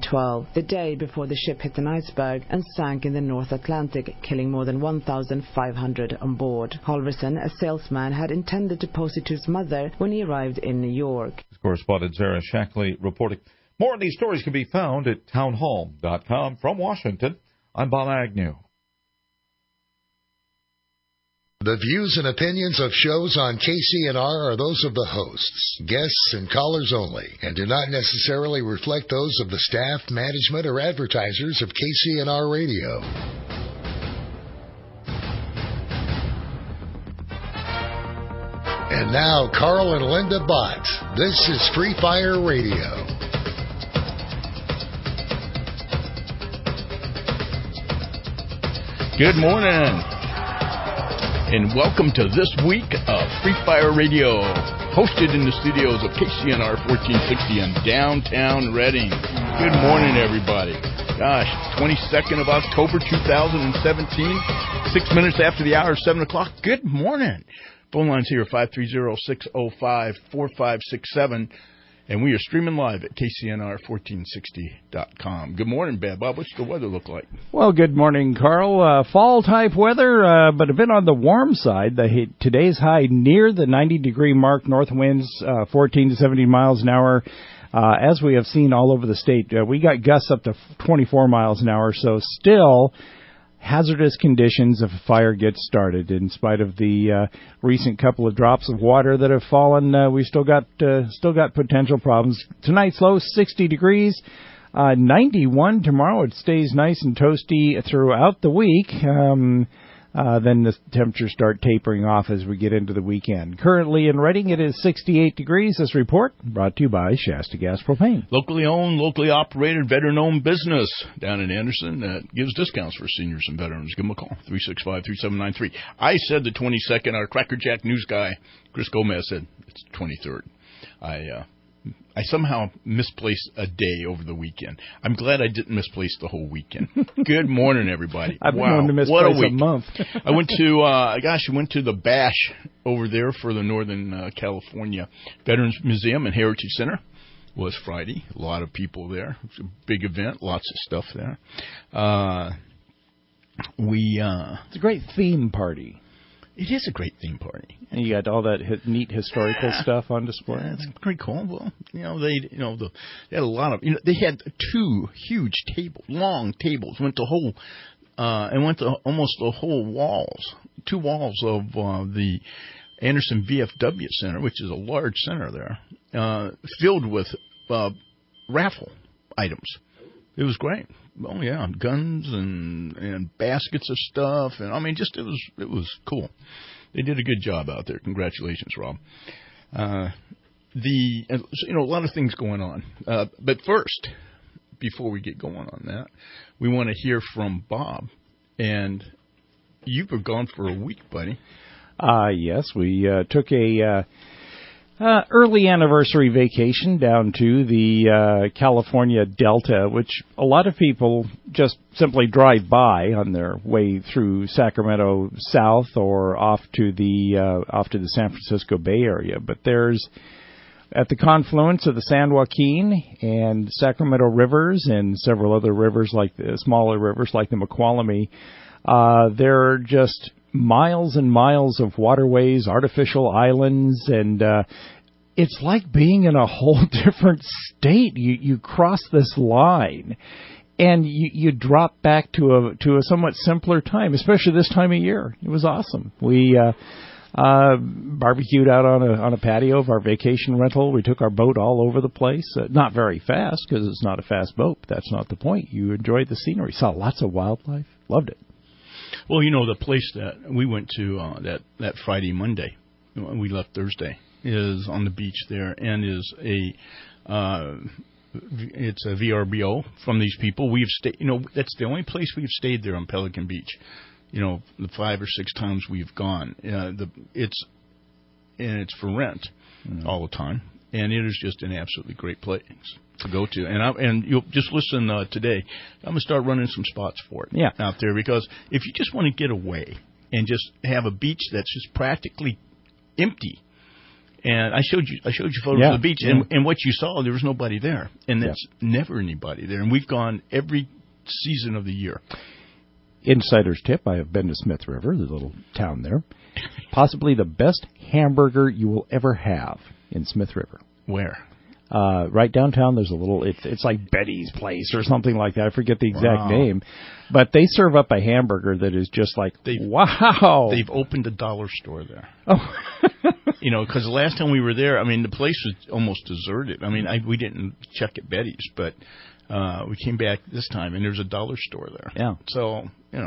2012, the day before the ship hit an iceberg and sank in the North Atlantic, killing more than 1,500 on board. Halverson, a salesman, had intended to post it to his mother when he arrived in New York. Correspondent Sarah Shackley reporting. More of these stories can be found at townhall.com. From Washington, I'm Bob Agnew. The views and opinions of shows on KCNR are those of the hosts, guests, and callers only, and do not necessarily reflect those of the staff, management, or advertisers of KCNR Radio. And now, Carl and Linda Bott. This is Free Fire Radio. Good morning. And welcome to this week of Free Fire Radio, hosted in the studios of KCNR 1460 in downtown Reading. Good morning, everybody. Gosh, 22nd of October, 2017, 6 minutes after the hour, 7 o'clock. Good morning. Phone lines here, 530-605-4567. And we are streaming live at KCNR1460.com. Good morning, Bad Bob. What's the weather look like? Well, good morning, Carl. Fall-type weather, but a bit on the warm side. Today's high near the 90-degree mark. North winds 14 to 17 miles an hour. As we have seen all over the state, we got gusts up to 24 miles an hour, so still hazardous conditions if a fire gets started. In spite of the recent couple of drops of water that have fallen, we still got potential problems. Tonight's low 60 degrees, 91 tomorrow. It stays nice and toasty throughout the week. Then the temperatures start tapering off as we get into the weekend. Currently in Reading, it is 68 degrees. This report brought to you by Shasta Gas Propane. Locally owned, locally operated, veteran-owned business down in Anderson that gives discounts for seniors and veterans. Give them a call, 365-3793. I said the 22nd. Our Cracker Jack news guy, Chris Gomez, said it's the 23rd. I somehow misplaced a day over the weekend. I'm glad I didn't misplace the whole weekend. Good morning, everybody. I've been known to misplace a month. I went to the Bash over there for the Northern California Veterans Museum and Heritage Center. It was Friday. A lot of people there. It was a big event. Lots of stuff there. It's a great theme party. It is a great theme party. And you got all that neat historical stuff on display. Yeah, it's pretty cool. Well, they had a lot of, they had two huge tables, long tables, went to almost the whole walls, two walls of the Anderson VFW Center, which is a large center there, filled with raffle items. It was great. Oh yeah, guns and baskets of stuff, and I mean, it was cool. They did a good job out there. Congratulations, Rob. A lot of things going on. But first, before we get going on that, we want to hear from Bob. And you were gone for a week, buddy. Yes, we took a early anniversary vacation down to the California Delta, which a lot of people just simply drive by on their way through Sacramento south or off to the San Francisco Bay Area. But there's at the confluence of the San Joaquin and Sacramento rivers and several other rivers like the smaller rivers like the Mokelumne, there are just miles and miles of waterways, artificial islands, and it's like being in a whole different state. You cross this line, and you drop back to a somewhat simpler time, especially this time of year. It was awesome. We barbecued out on a patio of our vacation rental. We took our boat all over the place. Not very fast because it's not a fast boat. But that's not the point. You enjoyed the scenery. Saw lots of wildlife. Loved it. Well, the place that we went to that Friday, Monday, we left Thursday, is on the beach there, and is it's a VRBO from these people. We've stayed, that's the only place we've stayed there on Pelican Beach. The 5 or 6 times we've gone. It's for rent all the time, and it is just an absolutely great place to go to. And you'll just listen today. I'm gonna start running some spots for it out there, because if you just want to get away and just have a beach that's just practically empty, And I showed you photos of the beach, and what you saw, there was nobody there, and there's never anybody there. And we've gone every season of the year. Insider's tip: I have been to Smith River, the little town there. Possibly the best hamburger you will ever have in Smith River. Where? Right downtown, there's a little, it's like Betty's Place or something like that. I forget the exact name. But they serve up a hamburger that is just like, wow. They've opened a dollar store there. Oh. Because the last time we were there, I mean, the place was almost deserted. I mean, we didn't check at Betty's, but we came back this time, and there's a dollar store there. Yeah. So,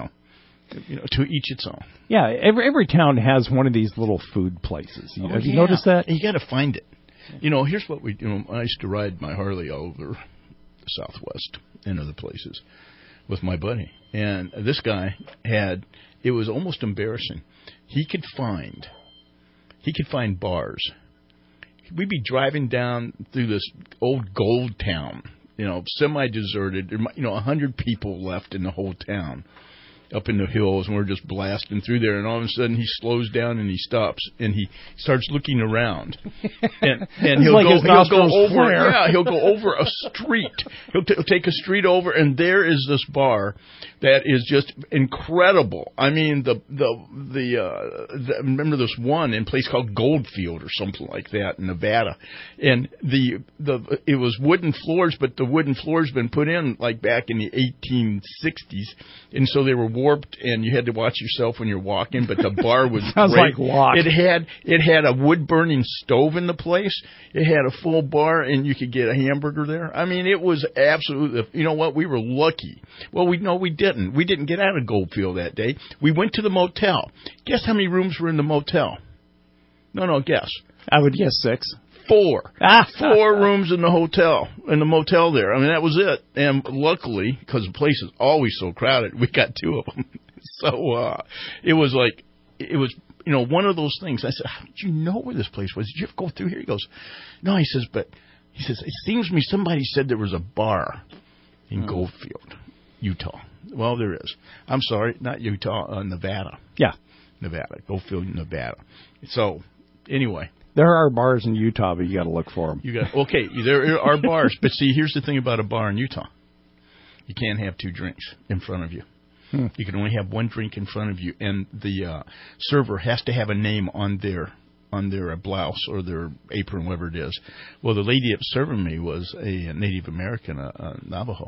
to each its own. Yeah, every town has one of these little food places. Have you noticed that? You got to find it. Here's what we do. I used to ride my Harley all over the Southwest and other places with my buddy. And this guy it was almost embarrassing. He could find bars. We'd be driving down through this old gold town, semi-deserted. 100 people left in the whole town. Up in the hills, and we're just blasting through there, and all of a sudden he slows down and he stops and he starts looking around, and he'll go over a street. He'll take a street over, and there is this bar that is just incredible. I mean, remember this one in a place called Goldfield or something like that in Nevada, and it was wooden floors, but the wooden floors been put in like back in the 1860s, and so they were warped, and you had to watch yourself when you're walking. But the bar was sounds great. like lock. It had a wood burning stove in the place. It had a full bar, and you could get a hamburger there. I mean, it was absolutely. You know what? We were lucky. Well, we didn't. We didn't get out of Goldfield that day. We went to the motel. Guess how many rooms were in the motel? No, guess. I would guess 6. 4. 4 rooms in the motel there. I mean, that was it. And luckily, because the place is always so crowded, we got 2 of them. So it was one of those things. I said, how did you know where this place was? Did you ever go through here? He goes, no. He says, it seems to me somebody said there was a bar in Goldfield, Utah. Well, there is. I'm sorry, not Utah, Nevada. Yeah. Nevada. Goldfield, Nevada. So, anyway. There are bars in Utah, but you got to look for them. There are bars, but see, here's the thing about a bar in Utah: you can't have 2 drinks in front of you. You can only have 1 drink in front of you, and the server has to have a name on their blouse or their apron, whatever it is. Well, the lady that was serving me was a Native American, Navajo,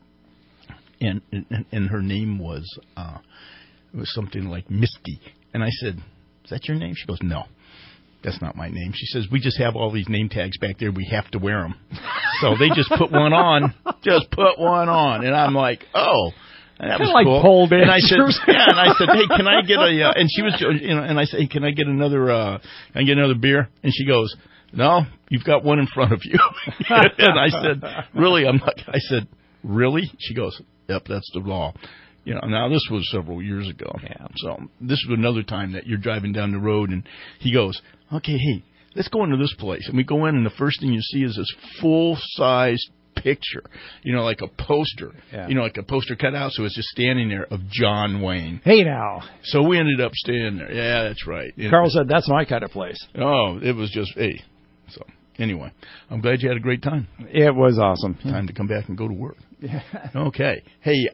and her name was something like Misty. And I said, "Is that your name?" She goes, "No. That's not my name." She says, "We just have all these name tags back there. We have to wear them." So they just put one on. And I'm like, oh, that was like cool. Pole dancers. And I said, hey, can I get a, and she was, and I said, hey, can I get another beer? And she goes, no, you've got one in front of you. And I said, really? I said, really? She goes, yep, that's the law. Now this was several years ago. Yeah. So this was another time that you're driving down the road, and he goes, okay, hey, let's go into this place. And we go in, and the first thing you see is this full-size picture, like a poster, like a poster cut out. So it's just standing there of John Wayne. Hey, now. So we ended up staying there. Yeah, that's right. Carl said, that's my kind of place. Oh, it was just, hey. So anyway, I'm glad you had a great time. It was awesome. Time to come back and go to work. Yeah. Okay. Hey,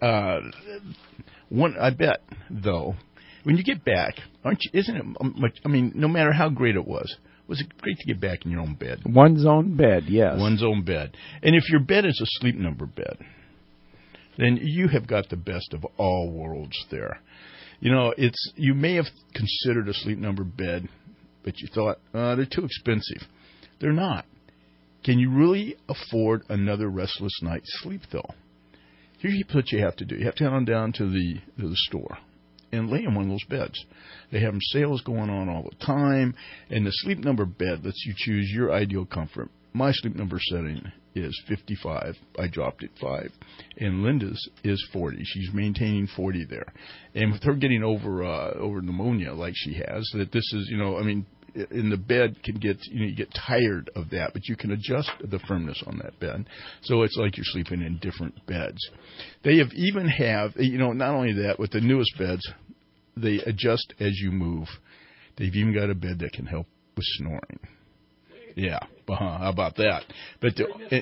I bet, though, when you get back, isn't it much, no matter how great it was it great to get back in your own bed? One's own bed, yes. One's own bed. And if your bed is a Sleep Number bed, then you have got the best of all worlds there. You may have considered a Sleep Number bed, but you thought, they're too expensive. They're not. Can you really afford another restless night's sleep, though? Here's what you have to do. You have to head on down to the store and lay in one of those beds. They have sales going on all the time, and the Sleep Number bed lets you choose your ideal comfort. My Sleep Number setting is 55. I dropped it 5. And Linda's is 40. She's maintaining 40 there. And with her getting over pneumonia like she has, that this is, in the bed can get, you get tired of that, but you can adjust the firmness on that bed. So it's like you're sleeping in different beds. They have not only that, with the newest beds, they adjust as you move. They've even got a bed that can help with snoring. Yeah, how about that? But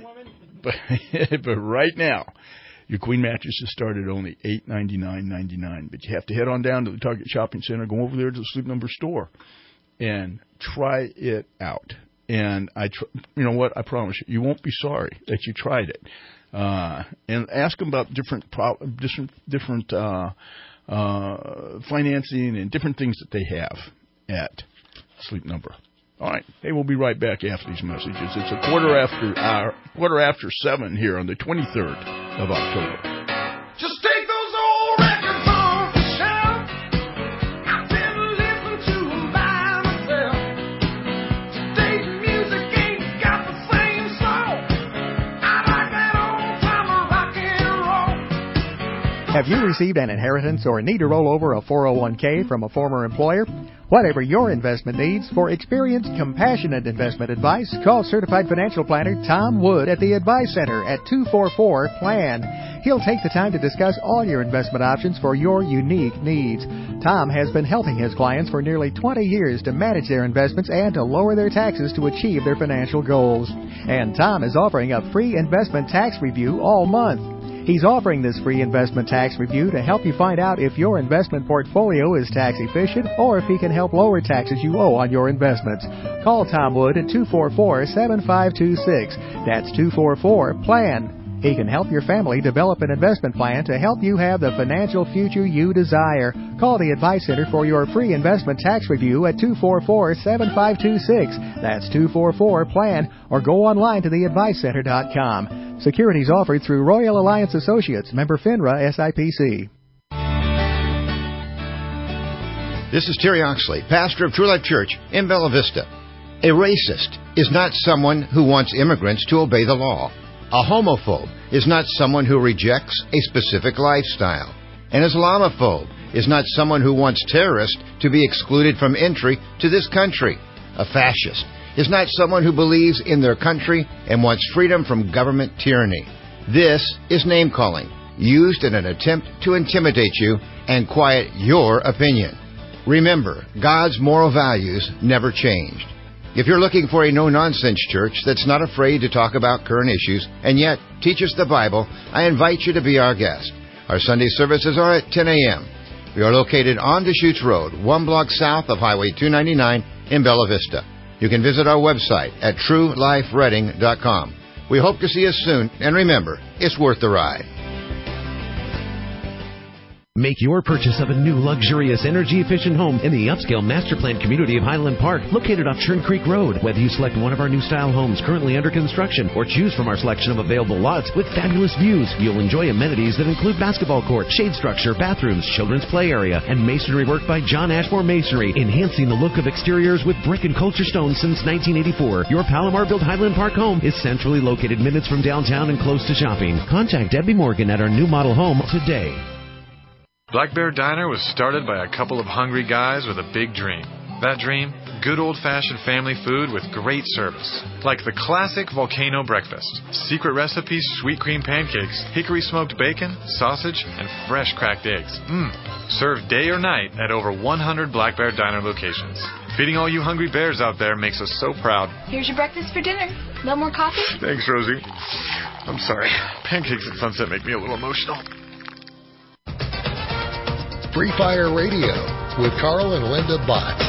right now, your queen mattresses start at only $899.99. But you have to head on down to the Target Shopping Center, go over there to the Sleep Number store, and try it out. And you know what? I promise you won't be sorry that you tried it. And ask them about different financing and different things that they have at Sleep Number. All right. Hey, we'll be right back after these messages. It's a quarter after 7 here on the 23rd of October. Just take those old records off the shelf. I've been listening to them by myself. Today's music ain't got the same soul. I like that old time rock and roll. Have you received an inheritance or need to roll over a 401k from a former employer? Whatever your investment needs, for experienced, compassionate investment advice, call Certified Financial Planner Tom Wood at the Advice Center at 244-PLAN. He'll take the time to discuss all your investment options for your unique needs. Tom has been helping his clients for nearly 20 years to manage their investments and to lower their taxes to achieve their financial goals. And Tom is offering a free investment tax review all month. He's offering this free investment tax review to help you find out if your investment portfolio is tax efficient or if he can help lower taxes you owe on your investments. Call Tom Wood at 244-7526. That's 244-PLAN. He can help your family develop an investment plan to help you have the financial future you desire. Call the Advice Center for your free investment tax review at 244-7526. That's 244-PLAN, or go online to theadvicecenter.com. Securities offered through Royal Alliance Associates, member FINRA SIPC. This is Terry Oxley, pastor of True Life Church in Bella Vista. A racist is not someone who wants immigrants to obey the law. A homophobe is not someone who rejects a specific lifestyle. An Islamophobe is not someone who wants terrorists to be excluded from entry to this country. A fascist is not someone who believes in their country and wants freedom from government tyranny. This is name-calling, used in an attempt to intimidate you and quiet your opinion. Remember, God's moral values never changed. If you're looking for a no-nonsense church that's not afraid to talk about current issues and yet teaches the Bible, I invite you to be our guest. Our Sunday services are at 10 a.m. We are located on Deschutes Road, 1 block south of Highway 299 in Bella Vista. You can visit our website at truelifereading.com. We hope to see you soon, and remember, it's worth the ride. Make your purchase of a new luxurious energy-efficient home in the upscale master plan community of Highland Park, located off Churn Creek Road. Whether you select one of our new style homes currently under construction or choose from our selection of available lots with fabulous views, you'll enjoy amenities that include basketball court, shade structure, bathrooms, children's play area, and masonry work by John Ashmore Masonry, enhancing the look of exteriors with brick and culture stone since 1984. Your Palomar-built Highland Park home is centrally located minutes from downtown and close to shopping. Contact Debbie Morgan at our new model home today. Black Bear Diner was started by a couple of hungry guys with a big dream. That dream? Good old-fashioned family food with great service. Like the classic volcano breakfast, secret recipes, sweet cream pancakes, hickory smoked bacon, sausage, and fresh cracked eggs. Served day or night at over 100 Black Bear Diner locations. Feeding all you hungry bears out there makes us so proud. Here's your breakfast for dinner. A little more coffee? Thanks, Rosie. I'm sorry. Pancakes at sunset make me a little emotional. Free Fire Radio with Carl and Linda Bott.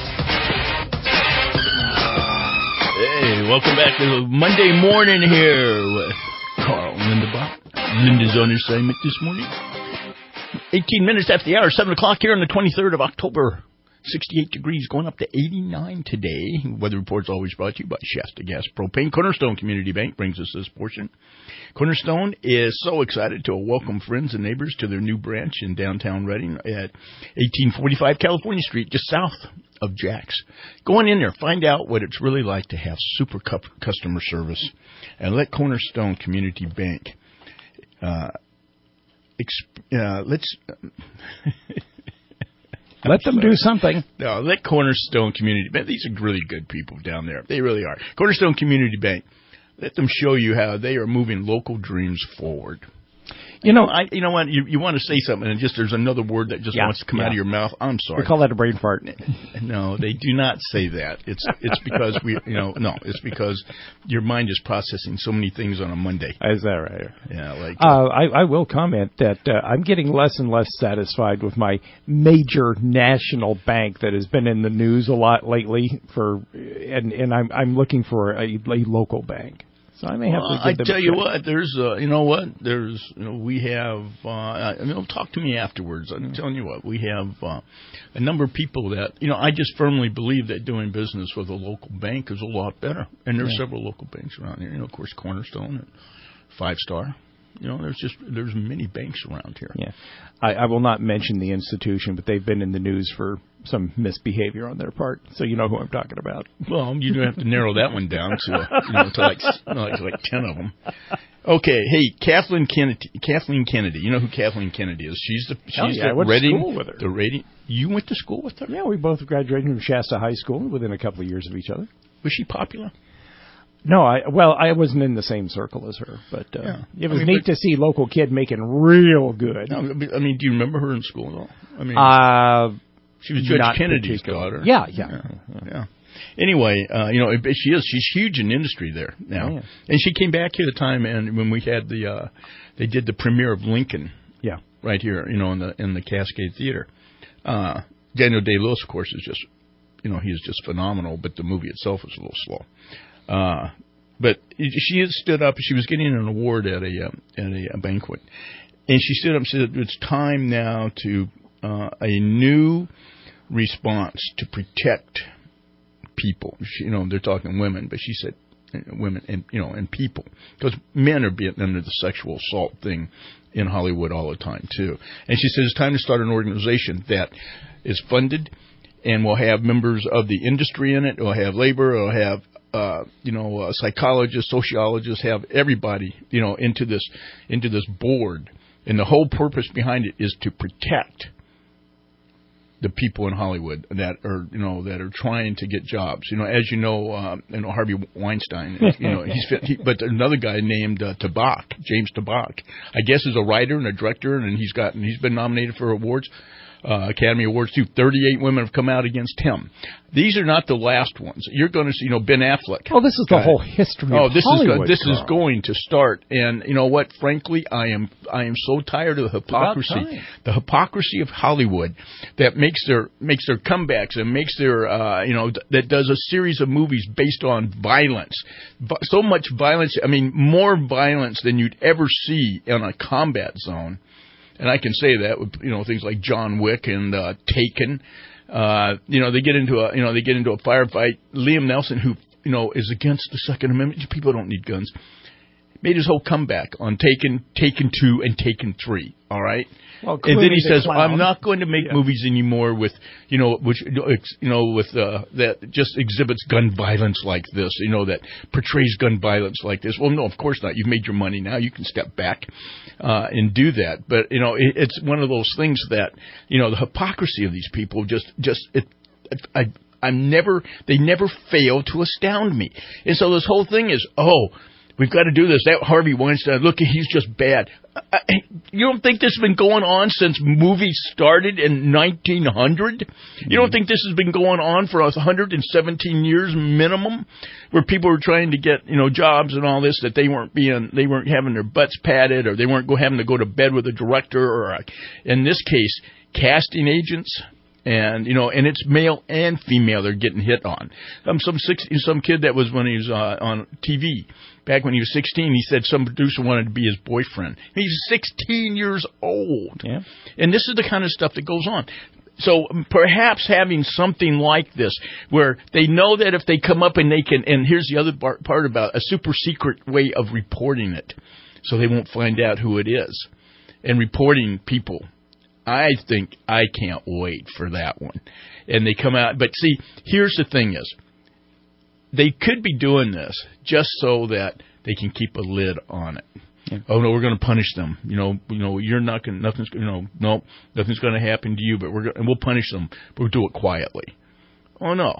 Hey, welcome back to Monday morning here with Carl and Linda Bott. Linda's on assignment this morning. 18 minutes after the hour, 7 o'clock here on the 23rd of October. 68 degrees, going up to 89 today. Weather report's always brought to you by Shasta Gas Propane. Cornerstone Community Bank brings us this portion. Cornerstone is so excited to welcome friends and neighbors to their new branch in downtown Reading at 1845 California Street, just south of Jack's. Go on in there, find out what it's really like to have super customer service, and let Cornerstone Community Bank Let them do something. No, let Cornerstone Community Bank. These are really good people down there. They really are. Cornerstone Community Bank. Let them show you how they are moving local dreams forward. You know what? You want to say something, and just there's another word that just wants to come out of your mouth. I'm sorry. We call that a brain fart. No, they do not say that. It's because it's because your mind is processing so many things on a Monday. Is that right? Yeah, I will comment that I'm getting less and less satisfied with my major national bank that has been in the news a lot lately and I'm looking for a local bank. So I may have to give them tell you what, we have, talk to me afterwards. I'm telling you what, we have a number of people that, I just firmly believe that doing business with a local bank is a lot better. And there's several local banks around here, of course, Cornerstone and 5 Star. There's many banks around here. Yeah. I will not mention the institution, but they've been in the news for some misbehavior on their part, so you know who I'm talking about. Well, you do have to narrow that one down to like 10 of them. Okay, hey, Kathleen Kennedy. You know who Kathleen Kennedy is? She's I went to school with her. You went to school with her? Yeah, we both graduated from Shasta High School within a couple of years of each other. Was she popular? No, I wasn't in the same circle as her, but it was neat to see local kid making real good. No, do you remember her in school at all? She was Judge Kennedy's daughter. Yeah. Anyway, she's huge in industry there now, and she came back here the time and when we had they did the premiere of Lincoln, right here, in the Cascade Theater. Daniel Day-Lewis, of course, is just, he is just phenomenal, but the movie itself is a little slow. But she had stood up. She was getting an award at a banquet, and she stood up and said, "It's time now to a new response to protect people." They're talking women, but she said women and people, because men are being under the sexual assault thing in Hollywood all the time too. And she says it's time to start an organization that is funded and will have members of the industry in it. It'll have labor. It'll have psychologists, sociologists, have everybody, into this board. And the whole purpose behind it is to protect the people in Hollywood that are trying to get jobs. As Harvey Weinstein, but another guy named James Tabak, I guess is a writer and a director, and he's been nominated for awards. Academy Awards too. 38 women have come out against him. These are not the last ones. You're going to see, Ben Affleck. Oh, this is the whole history of Hollywood. This is going to start. And you know what? Frankly, I am so tired of the hypocrisy. The hypocrisy of Hollywood that makes their comebacks and makes their that does a series of movies based on violence. So much violence. I mean, more violence than you'd ever see in a combat zone. And I can say that with things like John Wick and Taken. They get into a firefight. Liam Neeson, who is against the Second Amendment, people don't need guns, made his whole comeback on Taken 2 and Taken 3. All right. Well, and then he says, "I'm not going to make movies anymore with that just exhibits gun violence like this, that portrays gun violence like this." Well, no, of course not. You've made your money now. You can step back and do that. But it's one of those things that the hypocrisy of these people they never fail to astound me. And so this whole thing is, we've got to do this. That Harvey Weinstein, look, he's just bad. You don't think this has been going on since movies started in 1900? You don't think this has been going on for 117 years minimum, where people were trying to get jobs and all this, that they weren't having their butts padded, or they weren't having to go to bed with a director, or in this case, casting agents. And and it's male and female they're getting hit on. Some kid that was when he was on TV back when he was 16. He said some producer wanted to be his boyfriend. He's 16 years old, and this is the kind of stuff that goes on. So perhaps having something like this, where they know that if they come up and they can, and here's the other part about a super secret way of reporting it, so they won't find out who it is, and reporting people. I think I can't wait for that one. And they come out. But see, here's the thing is, they could be doing this just so that they can keep a lid on it. Yeah. Oh, no, we're going to punish them. You're not going to, nothing's going to happen to you, but we'll punish them, but we'll do it quietly. Oh, no.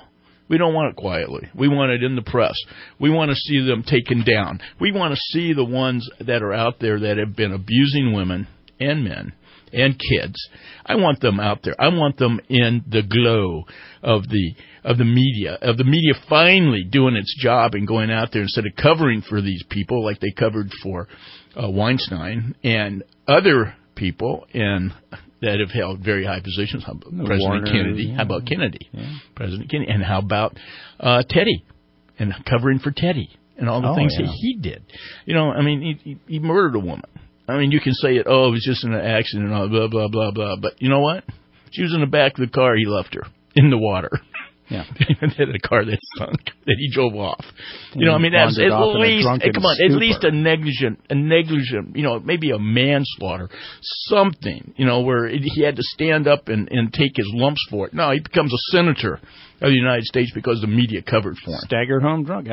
We don't want it quietly. We want it in the press. We want to see them taken down. We want to see the ones that are out there that have been abusing women and men and kids. I want them out there. I want them in the glow of the media finally doing its job and going out there instead of covering for these people like they covered for Weinstein and other people that have held very high positions. How about President Warner, Kennedy? yeah. How about Kennedy? Yeah. President Kennedy. And how about Teddy? And covering for Teddy and all the things that he did. You know, I mean, he murdered a woman. I mean, you can say it was just an accident and all blah, blah, blah, blah. But you know what? She was in the back of the car. He left her in the water. Yeah. In a car that sunk, that he drove off. You know, I mean, that's at least, at least a negligent, you know, maybe a manslaughter, something, you know, where he had to stand up and take his lumps for it. No, he becomes a senator of the United States because the media covered for him. Staggered home drunk.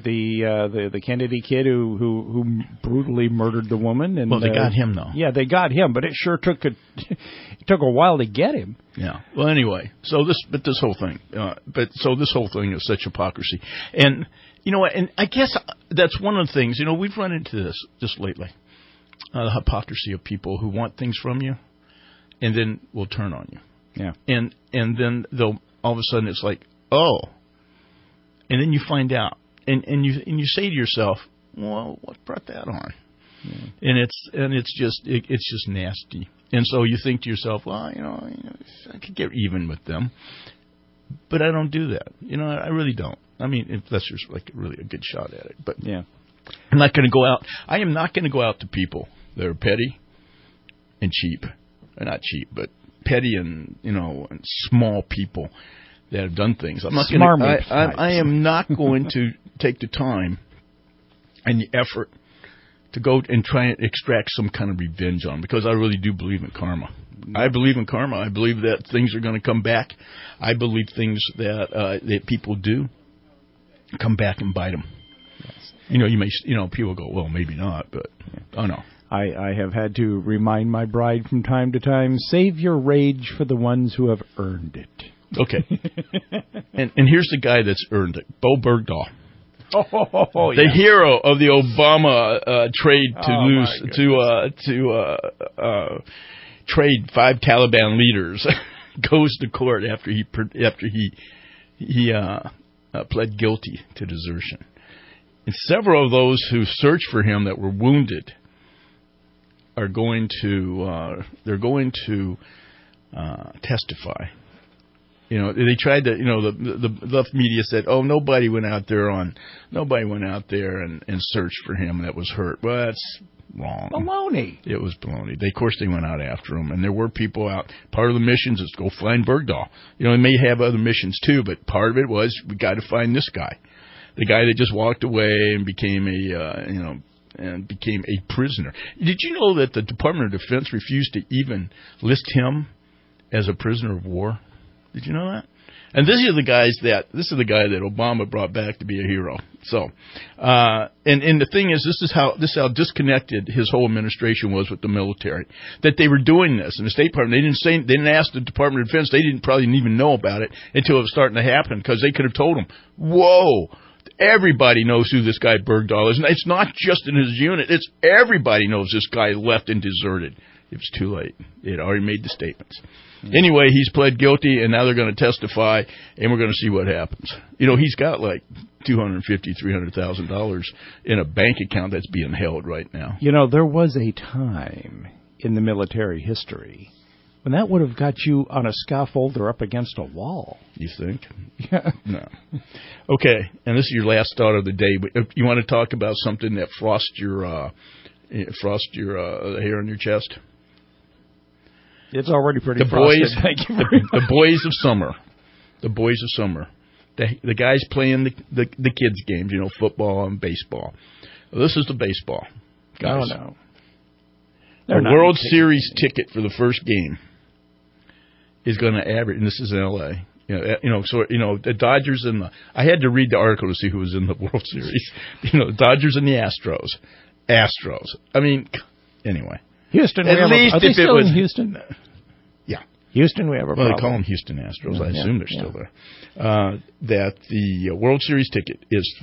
The Kennedy kid who brutally murdered the woman. And, well, they got him though. Yeah, they got him, but it sure took a while to get him. Yeah. Well, anyway, this whole thing is such hypocrisy, and you know what? And I guess that's one of the things. You know, we've run into this just lately, the hypocrisy of people who want things from you, and then will turn on you. Yeah. And then they'll all of a sudden it's like, oh, and then you find out, and you say to yourself, well, what brought that on? Yeah. And it's just nasty. And so you think to yourself, well, you know, I could get even with them, but I don't do that. You know, I really don't. I mean, unless there's like really a good shot at it. But yeah, I'm not going to go out. I am not going to go out to people that are petty and cheap, or not cheap, but petty and and small people that have done things. I'm not going to. I am not going to take the time and the effort to go and try and extract some kind of revenge on, because I really do believe in karma. I believe in karma. I believe that things are going to come back. I believe things that people do come back and bite them. Yes. People go, well, maybe not, but oh no. I have had to remind my bride from time to time, save your rage for the ones who have earned it. Okay. and here's the guy that's earned it, Bo Bergdahl. The hero of the Obama trade to trade 5 Taliban leaders goes to court after he pled guilty to desertion. And several of those who searched for him that were wounded are going to testify. You know, they tried to. You know, the left media said, "Oh, nobody went out there and searched for him that was hurt." Well, that's wrong. Baloney. It was baloney. Of course, they went out after him, and there were people out. Part of the missions is go find Bergdahl. You know, they may have other missions too, but part of it was we got to find this guy, the guy that just walked away and became a prisoner. Did you know that the Department of Defense refused to even list him as a prisoner of war? Did you know that? And this is the guy that Obama brought back to be a hero. So, and the thing is, this is how disconnected his whole administration was with the military. That they were doing this, and the State Department, they didn't ask the Department of Defense. They probably didn't even know about it until it was starting to happen, because they could have told them, "Whoa, everybody knows who this guy Bergdahl is, and it's not just in his unit. It's everybody knows this guy left and deserted." It was too late. They had already made the statements. Anyway, he's pled guilty, and now they're going to testify, and we're going to see what happens. You know, he's got like $250,000, $300,000 in a bank account that's being held right now. You know, there was a time in the military history when that would have got you on a scaffold or up against a wall. You think? Yeah. No. Okay, and this is your last thought of the day. You want to talk about something that frosts your hair on your chest? It's already pretty frosted. Thank you very much. The boys of summer. The boys of summer. The guys playing the kids' games, you know, football and baseball. Well, this is the baseball, guys. Oh, no. The World Series ticket for the first game is going to average, and this is in L.A., the Dodgers and I had to read the article to see who was in the World Series. You know, the Dodgers and the Astros. I mean, anyway. Houston. At least are they if still it was in Houston? Yeah. Houston, we have a problem. Well, they call them Houston Astros. I assume they're still there. That the World Series ticket is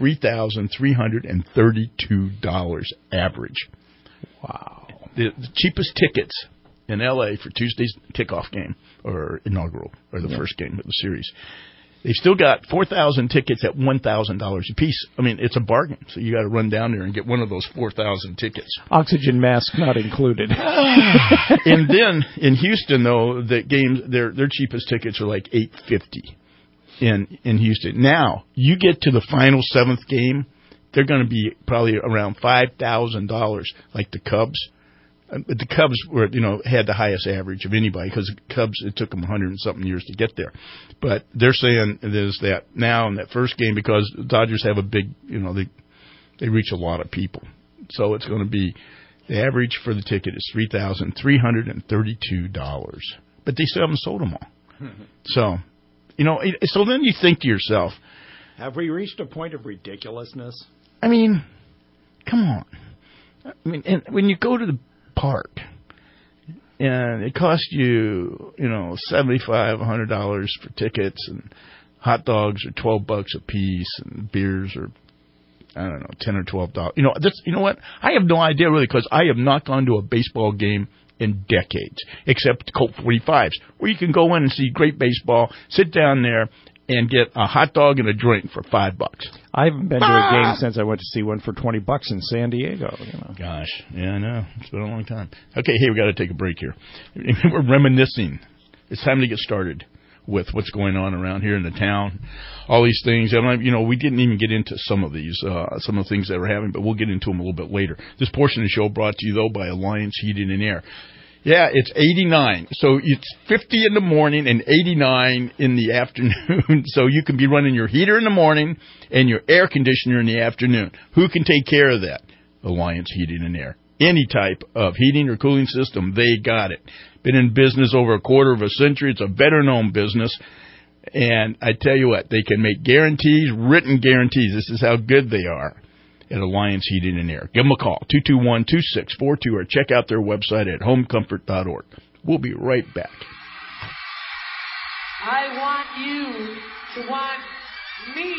$3,332 average. Wow. The cheapest tickets in L.A. for Tuesday's kickoff game, or inaugural, or the first game of the series. They've still got 4,000 tickets at $1,000 a piece. I mean, it's a bargain. So you got to run down there and get one of those 4,000 tickets. Oxygen mask not included. And then in Houston, though, the games their cheapest tickets are like $850 in Houston. Now you get to the final seventh game, they're going to be probably around $5,000, like the Cubs. The Cubs were, had the highest average of anybody because the Cubs, it took them 100 and something years to get there. But they're saying is that now in that first game, because the Dodgers have a big, they reach a lot of people. So it's going to be, the average for the ticket is $3,332. But they still haven't sold them all. So, so then you think to yourself, have we reached a point of ridiculousness? I mean, come on. I mean, and when you go to the park, and it costs you, $75, $100 for tickets, and hot dogs are $12 a piece, and beers are, I don't know, $10 or $12. You know what? I have no idea really, because I have not gone to a baseball game in decades, except Colt 45s, where you can go in and see great baseball, sit down there, and get a hot dog and a drink for $5. I haven't been to a game since I went to see one for $20 in San Diego. Gosh, yeah, I know. It's been a long time. Okay, hey, we got to take a break here. We're reminiscing. It's time to get started with what's going on around here in the town. All these things. And we didn't even get into some of these, some of the things that we're having, but we'll get into them a little bit later. This portion of the show brought to you, though, by Alliance Heating and Air. Yeah, it's 89. So it's 50 in the morning and 89 in the afternoon. So you can be running your heater in the morning and your air conditioner in the afternoon. Who can take care of that? Alliance Heating and Air. Any type of heating or cooling system, they got it. Been in business over a quarter of a century. It's a better-known business. And I tell you what, they can make guarantees, written guarantees. This is how good they are at Alliance Heating and Air. Give them a call, 221-2642, or check out their website at homecomfort.org. We'll be right back. I want you to want me.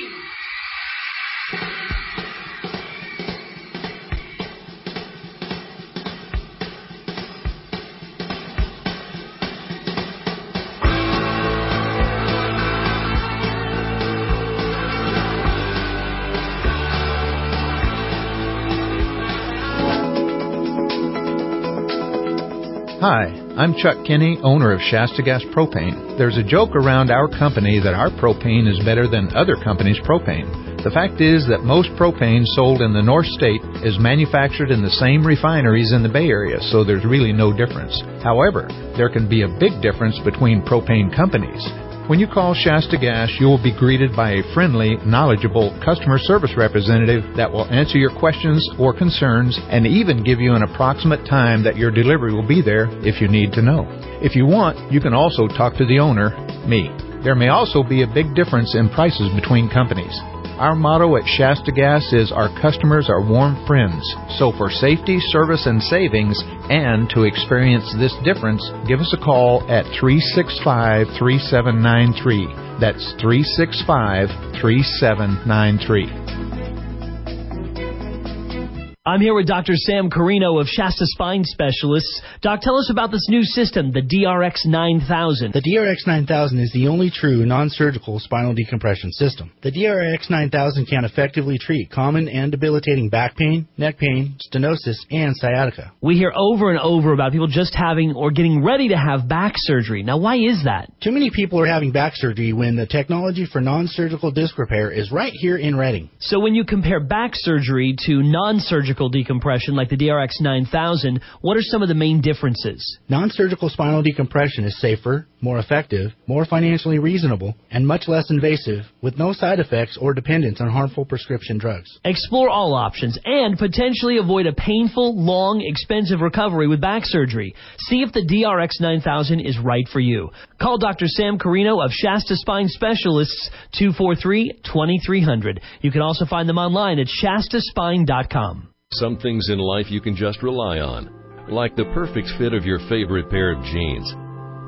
Hi, I'm Chuck Kinney, owner of Shasta Gas Propane. There's a joke around our company that our propane is better than other companies' propane. The fact is that most propane sold in the North State is manufactured in the same refineries in the Bay Area, so there's really no difference. However, there can be a big difference between propane companies. When you call Shasta Gas, you will be greeted by a friendly, knowledgeable customer service representative that will answer your questions or concerns and even give you an approximate time that your delivery will be there if you need to know. If you want, you can also talk to the owner, me. There may also be a big difference in prices between companies. Our motto at Shasta Gas is our customers are warm friends. So for safety, service, and savings, and to experience this difference, give us a call at 365-3793. That's 365-3793. I'm here with Dr. Sam Carino of Shasta Spine Specialists. Doc, tell us about this new system, the DRX 9000. The DRX 9000 is the only true non-surgical spinal decompression system. The DRX 9000 can effectively treat common and debilitating back pain, neck pain, stenosis, and sciatica. We hear over and over about people just having or getting ready to have back surgery. Now, why is that? Too many people are having back surgery when the technology for non-surgical disc repair is right here in Redding. So when you compare back surgery to non-surgical decompression like the DRX 9000, what are some of the main differences? Non-surgical spinal decompression is safer, more effective, more financially reasonable, and much less invasive, with no side effects or dependence on harmful prescription drugs. Explore all options and potentially avoid a painful, long, expensive recovery with back surgery. See if the DRX 9000 is right for you. Call Dr. Sam Carino of Shasta Spine Specialists, 243-2300. You can also find them online at shastaspine.com. Some things in life you can just rely on, like the perfect fit of your favorite pair of jeans.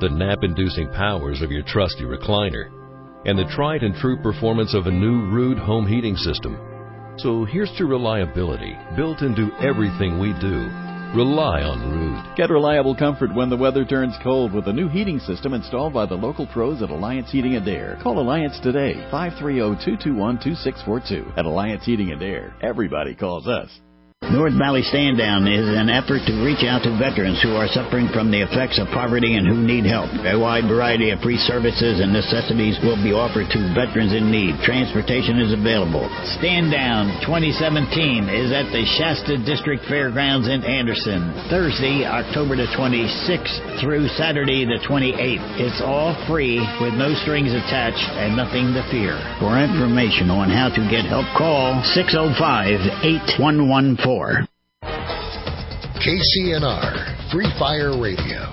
the nap-inducing powers of your trusty recliner, and the tried and true performance of a new Rude home heating system. So here's to reliability, built into everything we do. Rely on Rude. Get reliable comfort when the weather turns cold with a new heating system installed by the local pros at Alliance Heating and Air. Call Alliance today, 530-221-2642. At Alliance Heating and Air, everybody calls us. North Valley Stand Down is an effort to reach out to veterans who are suffering from the effects of poverty and who need help. A wide variety of free services and necessities will be offered to veterans in need. Transportation is available. Stand Down 2017 is at the Shasta District Fairgrounds in Anderson, Thursday, October the 26th through Saturday the 28th. It's all free with no strings attached and nothing to fear. For information on how to get help, call 605-8114. KCNR, Free Fire Radio.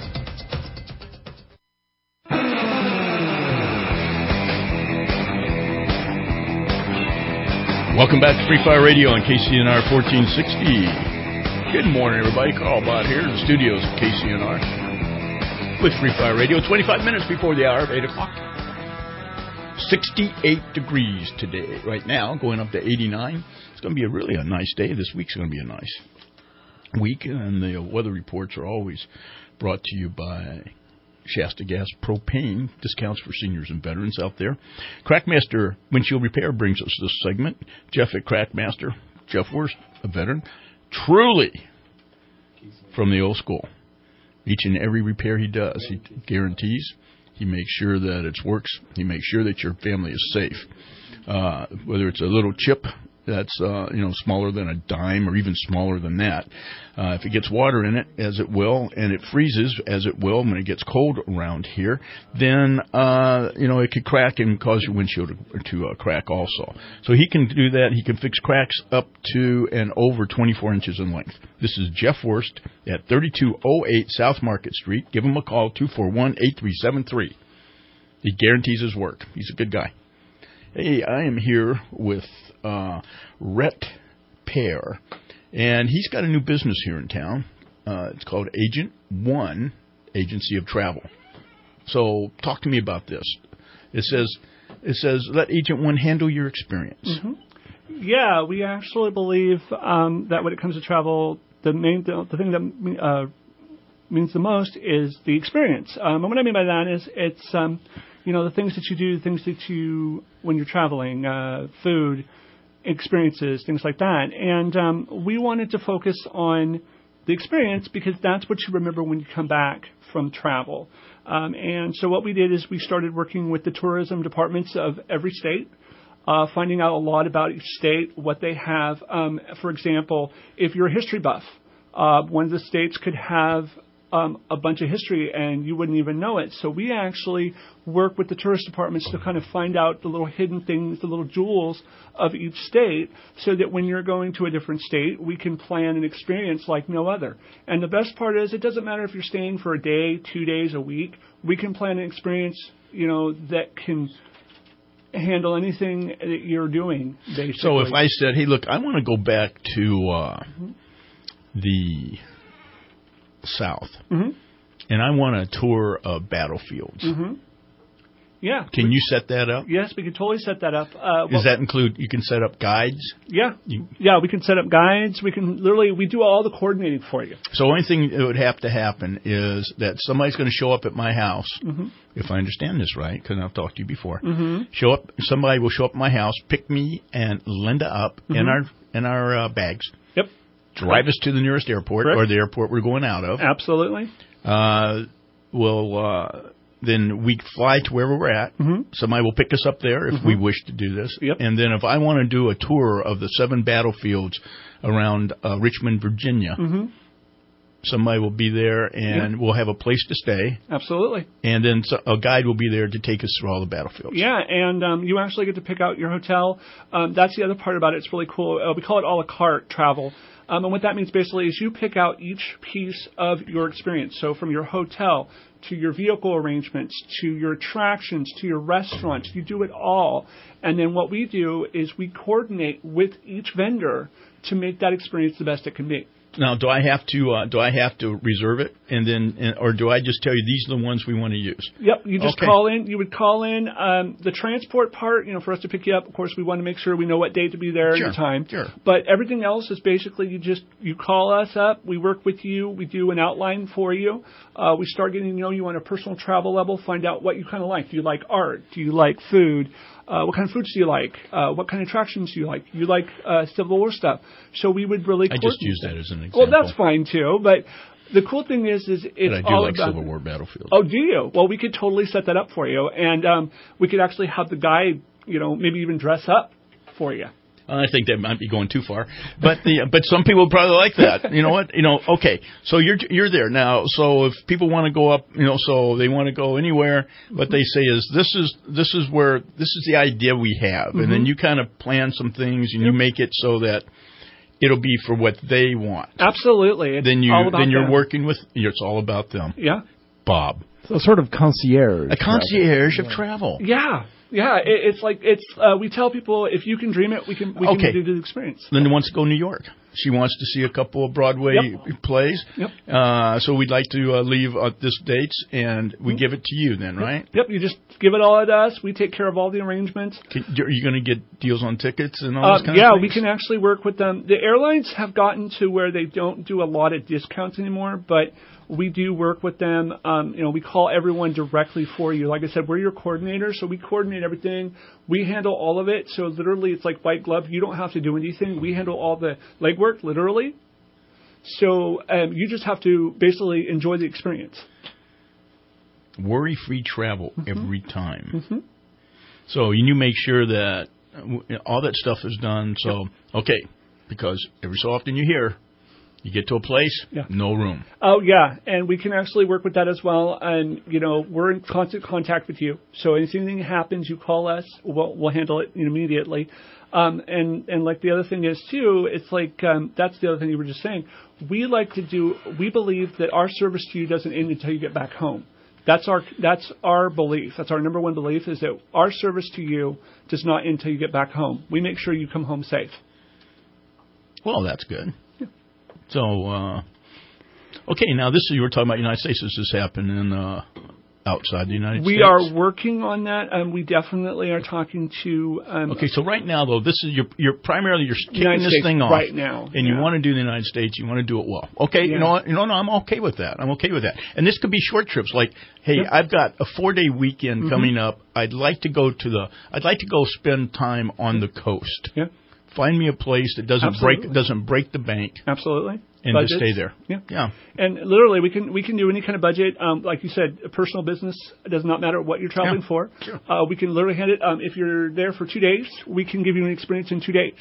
Welcome back to Free Fire Radio on KCNR 1460. Good morning, everybody. Carl Bott here in the studios of KCNR with Free Fire Radio. 25 minutes before the hour of 8 o'clock. 68 degrees today, right now, going up to 89. It's going to be a nice day. This week's going to be a nice week, and the weather reports are always brought to you by Shasta Gas Propane, discounts for seniors and veterans out there. Crackmaster Windshield Repair brings us this segment. Jeff at Crackmaster, Jeff Worst, a veteran, truly from the old school. Each and every repair he does, he guarantees. He makes sure that it works. He makes sure that your family is safe. Whether it's a little chip that's smaller than a dime or even smaller than that, if it gets water in it, as it will, and it freezes, as it will, when it gets cold around here, then it could crack and cause your windshield to crack also. So he can do that. He can fix cracks up to and over 24 inches in length. This is Jeff Worst at 3208 South Market Street. Give him a call, 241-8373. He guarantees his work. He's a good guy. Hey, I am here with Rhett Pear, and he's got a new business here in town. It's called Agent One Agency of Travel. So talk to me about this. It says let Agent One handle your experience. Mm-hmm. Yeah, we actually believe that when it comes to travel, the thing that means the most is the experience. And what I mean by that is it's the things that you do, things that you when you're traveling, food, experiences, things like that. And we wanted to focus on the experience because that's what you remember when you come back from travel. And so what we did is we started working with the tourism departments of every state, finding out a lot about each state, what they have. For example, if you're a history buff, one of the states could have a bunch of history and you wouldn't even know it. So we actually work with the tourist departments to kind of find out the little hidden things, the little jewels of each state, so that when you're going to a different state, we can plan an experience like no other. And the best part is it doesn't matter if you're staying for a day, 2 days, a week. We can plan an experience, that can handle anything that you're doing, basically. So if I said, hey, look, I want to go back to the South, mm-hmm. and I want a tour of battlefields. Mm-hmm. Yeah. Can you set that up? Yes, we can totally set that up. Does that include, you can set up guides? Yeah. We can set up guides. We do all the coordinating for you. So the only thing that would have to happen is that somebody's going to show up at my house, mm-hmm. if I understand this right, because I've talked to you before. Mm-hmm. Somebody will show up at my house, pick me and Linda up mm-hmm. in our bags. Yep. Drive us to the nearest airport, Correct. or the airport we're going out of. Absolutely. Then we fly to wherever we're at. Mm-hmm. Somebody will pick us up there if mm-hmm. we wish to do this. Yep. And then if I want to do a tour of the 7 battlefields around Richmond, Virginia, mm-hmm. somebody will be there and we'll have a place to stay. Absolutely. And then a guide will be there to take us through all the battlefields. Yeah, and you actually get to pick out your hotel. That's the other part about it. It's really cool. We call it a la carte travel. And what that means basically is you pick out each piece of your experience. So from your hotel to your vehicle arrangements to your attractions to your restaurants, you do it all. And then what we do is we coordinate with each vendor to make that experience the best it can be. Now, do I have to reserve it, and then, or do I just tell you these are the ones we want to use? Yep, you just Okay. call in. You would call in the transport part. For us to pick you up, of course, we want to make sure we know what day to be there Sure, and the time. sure. But everything else is basically you call us up. We work with you. We do an outline for you. We start getting to know you on a personal travel level. Find out what you kind of like. Do you like art? Do you like food? What kind of foods do you like? What kind of attractions do you like? You like Civil War stuff. So we would really. I just used that as an example. Well, that's fine too. But the cool thing is it's But I do all like about Civil War Battlefield. Oh, do you? Well, we could totally set that up for you, and we could actually have the guy, maybe even dress up for you. I think that might be going too far, but some people probably like that. You know what? Okay. So you're there now. So if people want to go up, so they want to go anywhere, what they say is this is the idea we have, and then you kind of plan some things and you make it so that it'll be for what they want. Absolutely. It's Then all about you're them. working with. It's all about them. Yeah. Bob. So sort of concierge. A concierge of travel. Yeah. Yeah, we tell people if you can dream it, we can do the experience. Linda wants to go to New York. She wants to see a couple of Broadway plays. Yep. So we'd like to leave at this dates, and we give it to you then, right? Yep. You just give it all to us. We take care of all the arrangements. Are you going to get deals on tickets and all those kind of yeah, things? we can actually work with them. The airlines have gotten to where they don't do a lot of discounts anymore, but we do work with them. We call everyone directly for you. Like I said, we're your coordinator, so we coordinate everything. We handle all of it. So literally, it's like white glove. You don't have to do anything. We handle all the legwork, literally. So you just have to basically enjoy the experience. Worry-free travel every time. So you make sure that all that stuff is done. So, because every so often you hear, you get to a place, no room. Oh, yeah, and we can actually work with that as well. And, we're in constant contact with you. So anything that happens, you call us. We'll handle it immediately. And like the other thing is, too, it's like that's the other thing you were just saying. We believe that our service to you doesn't end until you get back home. That's our belief. That's our number one belief, is that our service to you does not end until you get back home. We make sure you come home safe. Well, that's good. So, now you were talking about United States. Does this happen outside the United States? We are working on that, and we definitely are talking to. So right now, though, this is you're primarily kicking United this States thing off right now, and you want to do the United States. You want to do it well. Okay, Yeah. I'm okay with that. And this could be short trips. Like, hey, I've got a 4-day weekend coming up. I'd like to go spend time on the coast. Yeah. Find me a place that doesn't break the bank. Absolutely. And Budgets. just stay there. Yeah. And literally, we can do any kind of budget. Like you said, a personal business. It does not matter what you're traveling for. Sure. We can literally hand it. If you're there for 2 days, we can give you an experience in 2 days.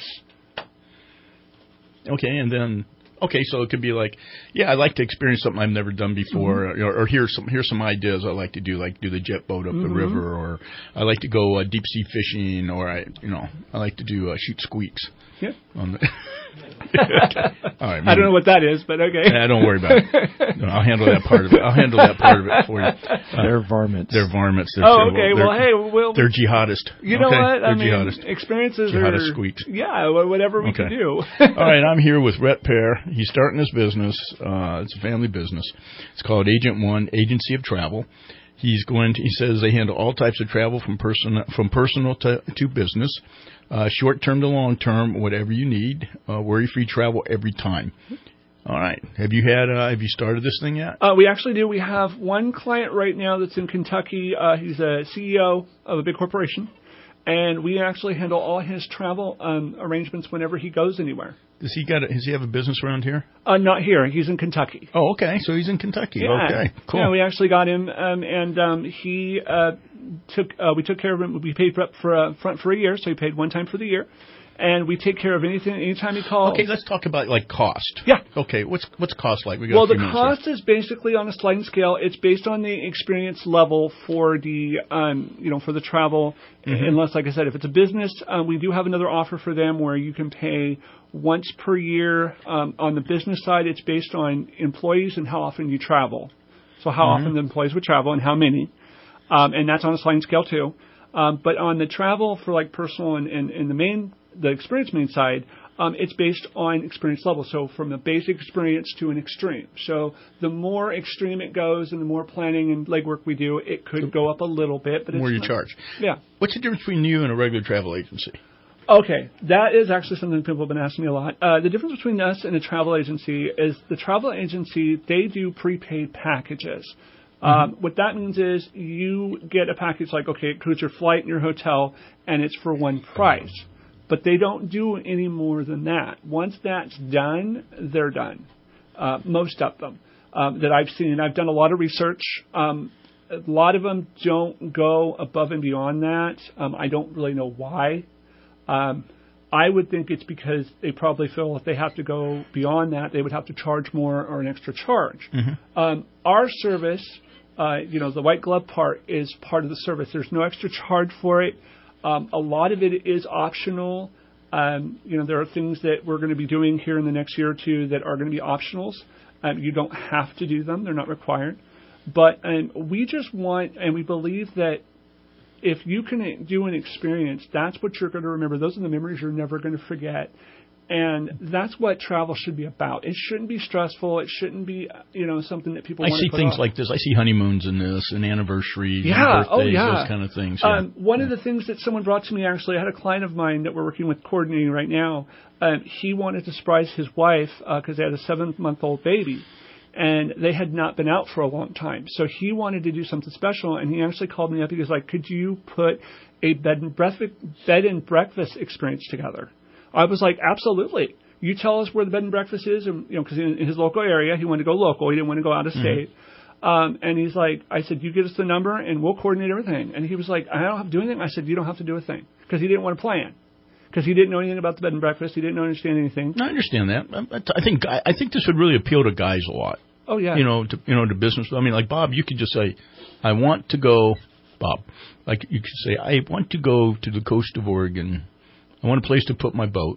Okay, and then so it could be like, I'd like to experience something I've never done before, or here's some ideas I like to do, like do the jet boat up the river, or I like to go deep sea fishing, or I like to do shoot squeaks. Yeah. On the All right, I don't know what that is, but okay. Don't worry about it. No, I'll handle that part of it. For you. They're varmints. They're varmints. They're jihadist. You know what? They're jihadist. Experiences jihadist are squeaks. Yeah, whatever we can do. All right, I'm here with Rhett Pear. He's starting his business. It's a family business. It's called Agent One, Agency of Travel. He says they handle all types of travel from personal to business. Short-term to long-term, whatever you need. Worry-free travel every time. All right. Have you started this thing yet? We actually do. We have one client right now that's in Kentucky. He's a CEO of a big corporation, and we actually handle all his travel arrangements whenever he goes anywhere. Does he have a business around here? Not here. He's in Kentucky. Oh, okay. So he's in Kentucky. Yeah. Okay, cool. Yeah, we actually got him, and he we took care of him. We paid up front for a year, so he paid one time for the year, and we take care of anytime he calls. Okay, let's talk about like cost. Yeah. Okay, what's cost like? Well, the cost is basically on a sliding scale. It's based on the experience level for the for the travel. Unless, like I said, if it's a business, we do have another offer for them where you can pay once per year. On the business side, it's based on employees and how often you travel. So how often the employees would travel and how many. And that's on a sliding scale too. But on the travel for like personal and the experience main side, It's based on experience level, so from a basic experience to an extreme. So the more extreme it goes and the more planning and legwork we do, it could go up a little bit. But The more it's you charge. Yeah. What's the difference between you and a regular travel agency? Okay, that is actually something people have been asking me a lot. The difference between us and a travel agency is the travel agency, they do prepaid packages. What that means is you get a package like, okay, it includes your flight and your hotel, and it's for one price. But they don't do any more than that. Once that's done, they're done. Most of them that I've seen. I've done a lot of research. A lot of them don't go above and beyond that. I don't really know why. I would think it's because they probably feel if they have to go beyond that, they would have to charge more or an extra charge. Our service, the white glove part is part of the service. There's no extra charge for it. A lot of it is optional. There are things that we're going to be doing here in the next year or two that are going to be optionals. You don't have to do them. They're not required. But we just want, and we believe that if you can do an experience, that's what you're going to remember. Those are the memories you're never going to forget. And that's what travel should be about. It shouldn't be stressful. It shouldn't be, something that people want to put I see things off. like this. I see honeymoons in this and anniversaries Yeah, and birthdays, yeah. those kind of things. Yeah. One of the things that someone brought to me, actually, I had a client of mine that we're working with coordinating right now. He wanted to surprise his wife because they had a 7-month-old baby. And they had not been out for a long time. So he wanted to do something special, and he actually called me up. He was like, could you put a bed and breakfast experience together? I was like, absolutely. You tell us where the bed and breakfast is, and because in his local area, he wanted to go local. He didn't want to go out of state. And he's like, I said, you get us the number, and we'll coordinate everything. And he was like, I don't have to do anything. I said, you don't have to do a thing, because he didn't want to plan. Because he didn't know anything about the bed and breakfast. He didn't understand anything. I understand that. I think this would really appeal to guys a lot. Oh, yeah. To business. I mean, like Bob, you could just say, I want to go, Bob. Like you could say, I want to go to the coast of Oregon. I want a place to put my boat.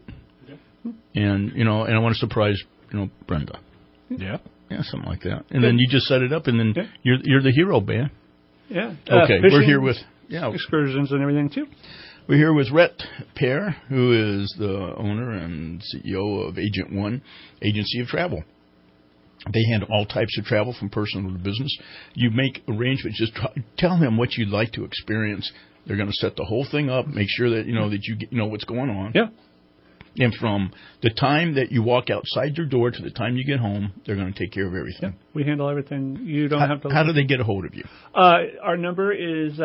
And, and I want to surprise, Brenda. Yeah. Yeah, something like that. And then you just set it up, and then you're the hero, man. Yeah. Okay, we're here with excursions and everything, too. We're here with Rhett Pear, who is the owner and CEO of Agent One Agency of Travel. They handle all types of travel from personal to business. You make arrangements. Just tell them what you'd like to experience. They're going to set the whole thing up, make sure that that you know what's going on. Yeah. And from the time that you walk outside your door to the time you get home, they're going to take care of everything. Yeah. We handle everything. You don't have to. How do they get a hold of you? Our number is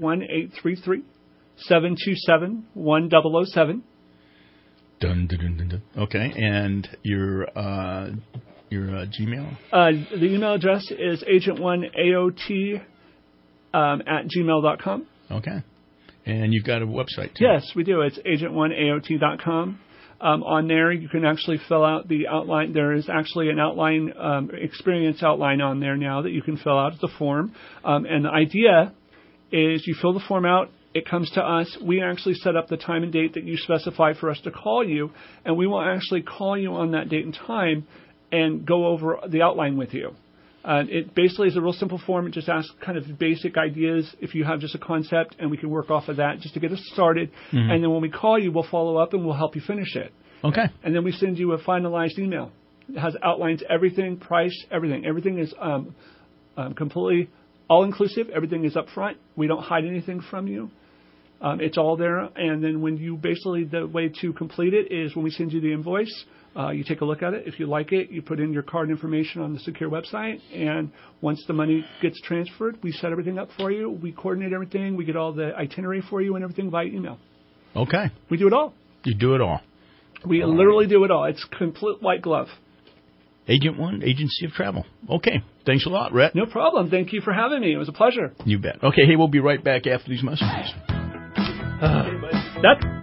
1-833-727-1007. Dun, dun, dun, dun, dun. Okay, and your Gmail? The email address is agent1aot at gmail.com. Okay. And you've got a website, too? Yes, we do. It's agent1aot.com. On there, you can actually fill out the outline. There is actually an outline, experience outline on there now that you can fill out as a form. And the idea is you fill the form out. It comes to us. We actually set up the time and date that you specify for us to call you, and we will actually call you on that date and time and go over the outline with you. It basically is a real simple form. It just asks kind of basic ideas if you have just a concept, and we can work off of that just to get us started. Mm-hmm. And then when we call you, we'll follow up and we'll help you finish it. Okay. And then we send you a finalized email. It outlines everything, price, everything. Everything is completely all-inclusive. Everything is up front. We don't hide anything from you. It's all there. And then when you basically, the way to complete it is when we send you the invoice, you take a look at it. If you like it, you put in your card information on the secure website. And once the money gets transferred, we set everything up for you. We coordinate everything. We get all the itinerary for you and everything via email. Okay. We do it all. You do it all. We literally do it all. It's complete white glove. Agent One, Agency of Travel. Okay. Thanks a lot, Rhett. No problem. Thank you for having me. It was a pleasure. You bet. Okay. Hey, we'll be right back after these messages. That's...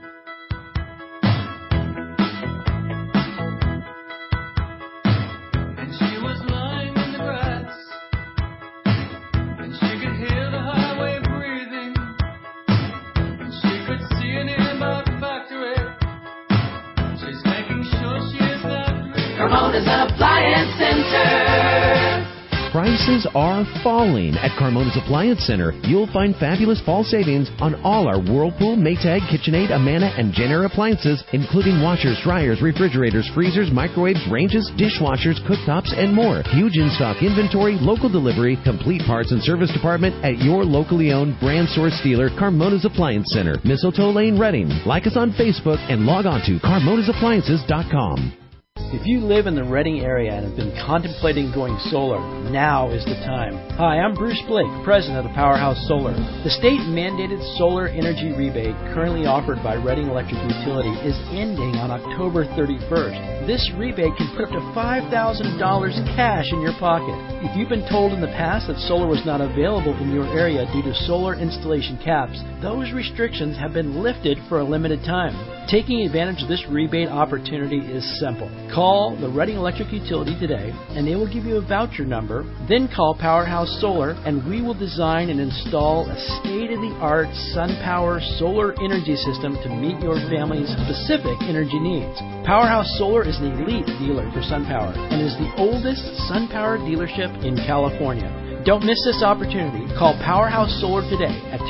Ramona's Appliance Center. Prices are falling. At Carmona's Appliance Center, you'll find fabulous fall savings on all our Whirlpool, Maytag, KitchenAid, Amana, and Jenner appliances, including washers, dryers, refrigerators, freezers, microwaves, ranges, dishwashers, cooktops, and more. Huge in-stock inventory, local delivery, complete parts and service department at your locally owned brand source dealer, Carmona's Appliance Center, Mistletoe Lane, Reading. Like us on Facebook and log on to CarmonasAppliances.com. If you live in the Reading area and have been contemplating going solar, now is the time. Hi, I'm Bruce Blake, president of Powerhouse Solar. The state-mandated solar energy rebate currently offered by Reading Electric Utility is ending on October 31st. This rebate can put up to $5,000 cash in your pocket. If you've been told in the past that solar was not available in your area due to solar installation caps, those restrictions have been lifted for a limited time. Taking advantage of this rebate opportunity is simple. Call the Reading Electric Utility today, and they will give you a voucher number. Then call Powerhouse Solar, and we will design and install a state-of-the-art SunPower solar energy system to meet your family's specific energy needs. Powerhouse Solar is an elite dealer for SunPower and is the oldest SunPower dealership in California. Don't miss this opportunity. Call Powerhouse Solar today at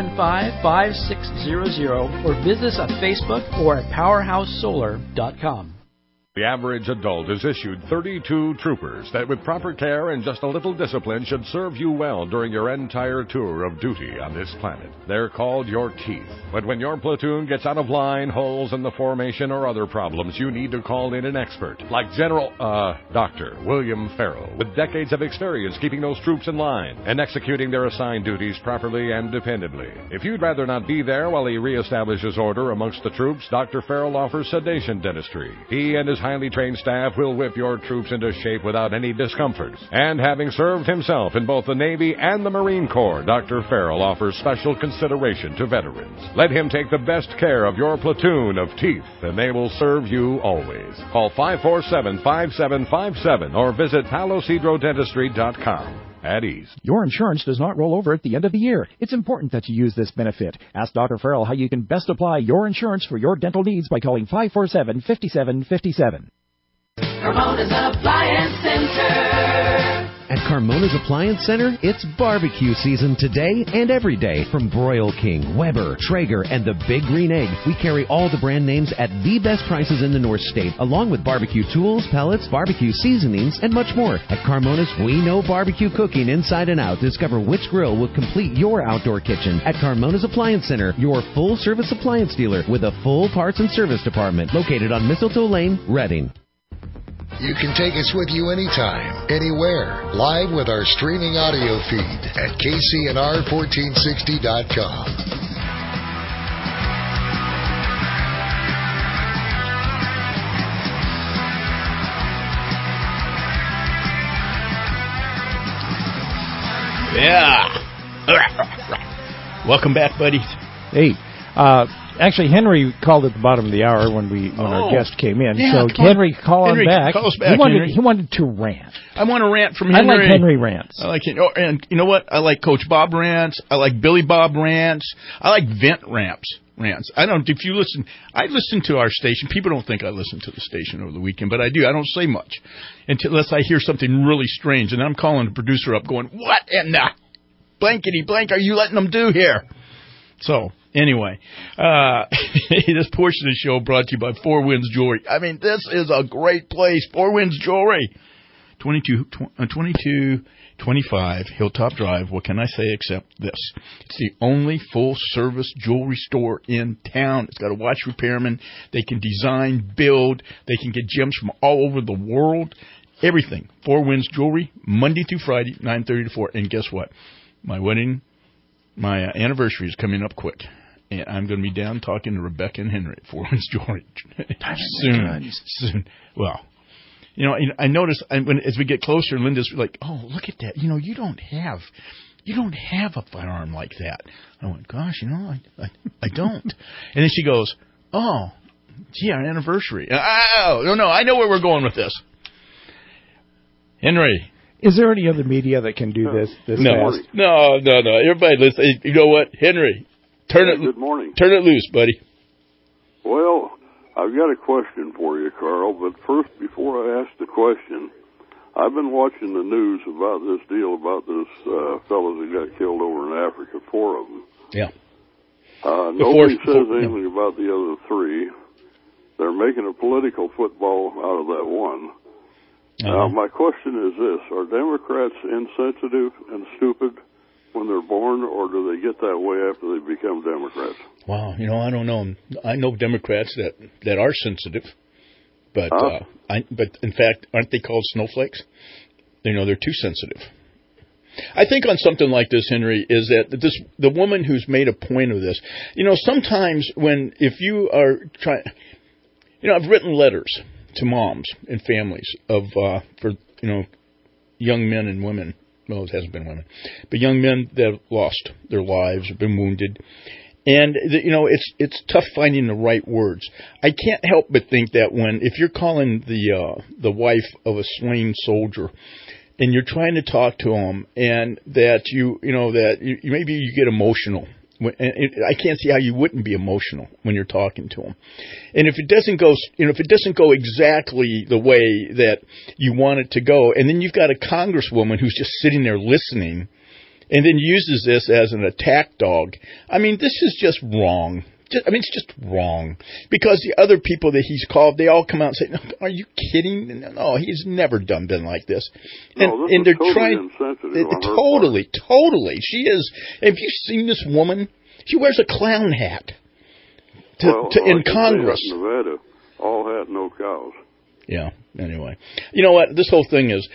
275-5600 or visit us on Facebook or at powerhousesolar.com. The average adult is issued 32 troopers that with proper care and just a little discipline should serve you well during your entire tour of duty on this planet. They're called your teeth. But when your platoon gets out of line, holes in the formation, or other problems, you need to call in an expert like Dr. William Farrell, with decades of experience keeping those troops in line and executing their assigned duties properly and dependably. If you'd rather not be there while he reestablishes order amongst the troops, Dr. Farrell offers sedation dentistry. He and his highly trained staff will whip your troops into shape without any discomfort. And having served himself in both the Navy and the Marine Corps, Dr. Farrell offers special consideration to veterans. Let him take the best care of your platoon of teeth, and they will serve you always. Call 547-5757 or visit palosidrodentistry.com. At ease. Your insurance does not roll over at the end of the year. It's important that you use this benefit. Ask Dr. Farrell how you can best apply your insurance for your dental needs by calling 547-5757. Carmona's Appliance Center. At Carmona's Appliance Center, it's barbecue season today and every day. From Broil King, Weber, Traeger, and the Big Green Egg, we carry all the brand names at the best prices in the North State, along with barbecue tools, pellets, barbecue seasonings, and much more. At Carmona's, we know barbecue cooking inside and out. Discover which grill will complete your outdoor kitchen. At Carmona's Appliance Center, your full-service appliance dealer with a full parts and service department located on Mistletoe Lane, Reading. You can take us with you anytime, anywhere, live with our streaming audio feed at kcnr1460.com. Yeah. Welcome back, buddies. Hey, actually, Henry called at the bottom of the hour when our guest came in. Yeah, so Henry, call back. Call us back. He wanted to rant. I want to rant from Henry. I like Henry rants. I like it. Oh, and you know what? I like Coach Bob rants. I like Billy Bob rants. I like vent rants. I don't. If you listen, I listen to our station. People don't think I listen to the station over the weekend, but I do. I don't say much unless I hear something really strange, and I'm calling the producer up, going, "What in the blankety blank are you letting them do here?" So. Anyway, this portion of the show brought to you by Four Winds Jewelry. I mean, this is a great place. Four Winds Jewelry. 2225 Hilltop Drive. What can I say except this? It's the only full-service jewelry store in town. It's got a watch repairman. They can design, build. They can get gems from all over the world. Everything. Four Winds Jewelry, Monday through Friday, 9:30 to 4. And guess what? My anniversary is coming up quick. And I'm going to be down talking to Rebecca and Henry at Four Winds Jewelry soon. Well, I noticed as we get closer, Linda's like, "Oh, look at that! You don't have a firearm like that." I went, "Gosh, I don't." And then she goes, "Oh, gee, our anniversary." Oh, no, I know where we're going with this. Henry. Is there any other media that can do this fast? No. Everybody listen. You know what, Henry? Good morning. Turn it loose, buddy. Well, I've got a question for you, Carl, but first, before I ask the question, I've been watching the news about this deal about this fellows that got killed over in Africa, 4 of them. Yeah. Nobody says anything about the other 3. They're making a political football out of that one. Now, my question is this. Are Democrats insensitive and stupid when they're born, or do they get that way after they become Democrats? Wow, I don't know. I know Democrats that are sensitive, but but in fact, aren't they called snowflakes? They're too sensitive. I think on something like this, Henry, is that the woman who's made a point of this. Sometimes if you are trying, I've written letters to moms and families for young men and women. Well, it hasn't been women, but young men that have lost their lives, have been wounded. And, it's tough finding the right words. I can't help but think that if you're calling the wife of a slain soldier and you're trying to talk to them and that maybe you get emotional. I can't see how you wouldn't be emotional when you're talking to them. And if it doesn't go exactly the way that you want it to go, and then you've got a congresswoman who's just sitting there listening and then uses this as an attack dog. This is just wrong. It's just wrong. Because the other people that he's called, they all come out and say, no, are you kidding? No, he's never been like this. And they're totally trying... Totally. She is... Have you seen this woman? She wears a clown hat in Congress. In Nevada, all hat, no cows. Yeah, anyway. You know what? This whole thing is...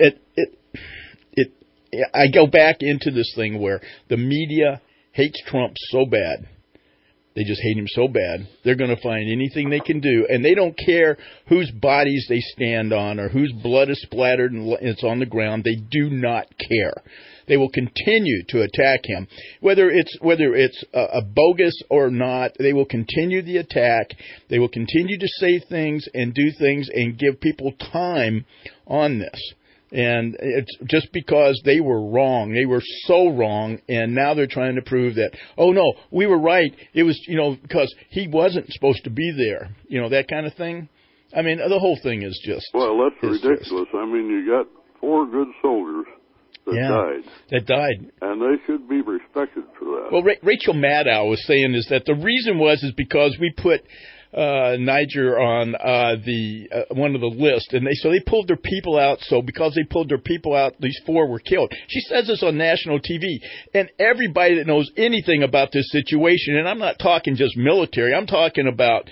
I go back into this thing where the media hates Trump so bad. They just hate him so bad. They're going to find anything they can do, and they don't care whose bodies they stand on or whose blood is splattered and it's on the ground. They do not care. They will continue to attack him, whether it's a bogus or not. They will continue the attack. They will continue to say things and do things and give people time on this. And it's just because they were wrong. They were so wrong, and now they're trying to prove that, oh, no, we were right. It was, because he wasn't supposed to be there, that kind of thing. The whole thing is just... Well, that's ridiculous. You got 4 good soldiers that died. And they should be respected for that. Well, Rachel Maddow was saying is that the reason is because we put... Niger on one of the list, and they pulled their people out. So because they pulled their people out, these 4 were killed. She says this on national TV, and everybody that knows anything about this situation, and I'm not talking just military, I'm talking about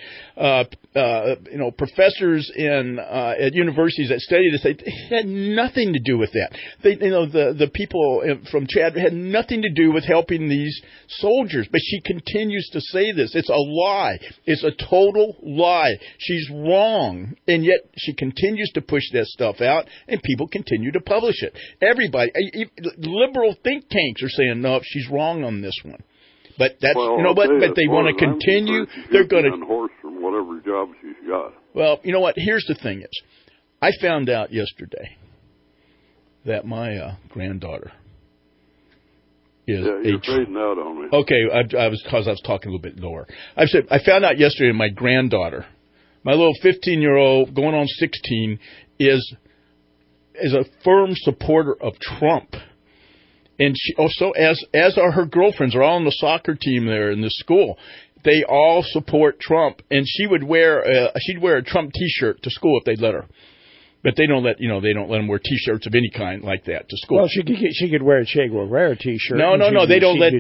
professors at universities that study this. They had nothing to do with that. The people from Chad had nothing to do with helping these soldiers. But she continues to say this. It's a lie. It's a total lie. She's wrong, and yet she continues to push that stuff out, and people continue to publish it. Everybody, liberal think tanks are saying no, she's wrong on this one. But that's but they want to continue. They're going to horse from whatever job she's got. Well, you know what? Here's the thing: I found out yesterday that my granddaughter is you're fading out on me. Okay, I was talking a little bit lower. I found out yesterday my granddaughter, my little 15-year-old going on 16, is a firm supporter of Trump. And she also, as are her girlfriends, are all on the soccer team there in the school. They all support Trump, and she'd wear a Trump T-shirt to school if they'd let her. But they don't let them wear T-shirts of any kind like that to school. Well, she could wear a Che Guevara T-shirt. No, they don't let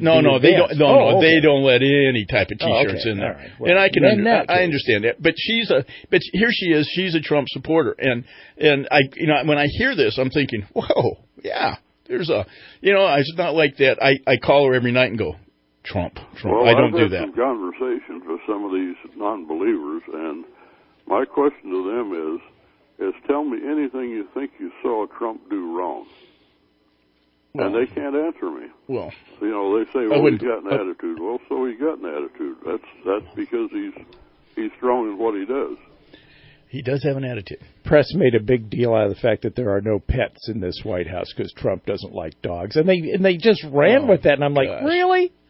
any type of T-shirts in there. Right. Well, and I understand that. But but here she is. She's a Trump supporter, and when I hear this, I'm thinking, whoa, yeah. There's it's not like that. I call her every night and go, Trump. Well, I don't do that. I've had some conversations with some of these non-believers, and my question to them is tell me anything you think you saw Trump do wrong. Well, and they can't answer me. Well, they say, well, he's got an attitude. Well, so he's got an attitude. That's because he's strong in what he does. He does have an attitude. Press made a big deal out of the fact that there are no pets in this White House because Trump doesn't like dogs, and they just ran with that. And I'm like, really?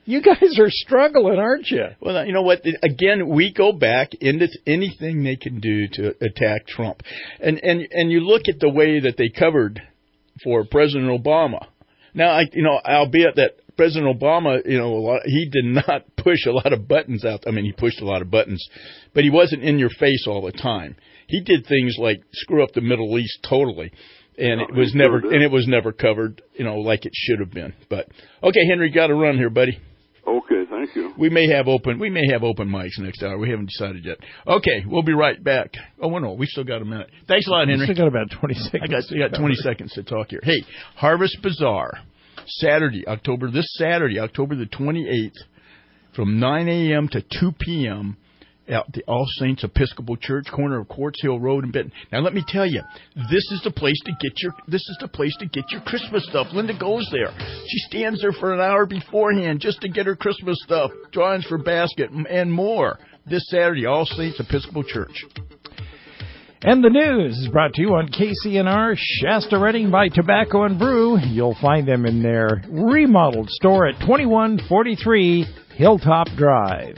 You guys are struggling, aren't you? Well, you know what? Again, we go back into anything they can do to attack Trump. And you look at the way that they covered for President Obama. Now, albeit that President Obama, he did not push a lot of buttons out. I mean, he pushed a lot of buttons, but he wasn't in your face all the time. He did things like screw up the Middle East totally. And it was never covered, like it should have been. But okay, Henry, got to run here, buddy. Okay, thank you. We may have open mics next hour. We haven't decided yet. Okay, we'll be right back. Oh, no, we still got a minute. Thanks a lot, Henry. We still got about 20 seconds. I got 20 seconds to talk here. Hey, Harvest Bazaar, this Saturday, October the 28th, from 9 a.m. to 2 p.m. at the All Saints Episcopal Church, corner of Quartz Hill Road in Benton. Now, let me tell you, this is the place to get your Christmas stuff. Linda goes there. She stands there for an hour beforehand just to get her Christmas stuff, drawings for basket, and more. This Saturday, All Saints Episcopal Church. And the news is brought to you on KCNR, Shasta Redding by Tobacco and Brew. You'll find them in their remodeled store at 2143 Hilltop Drive.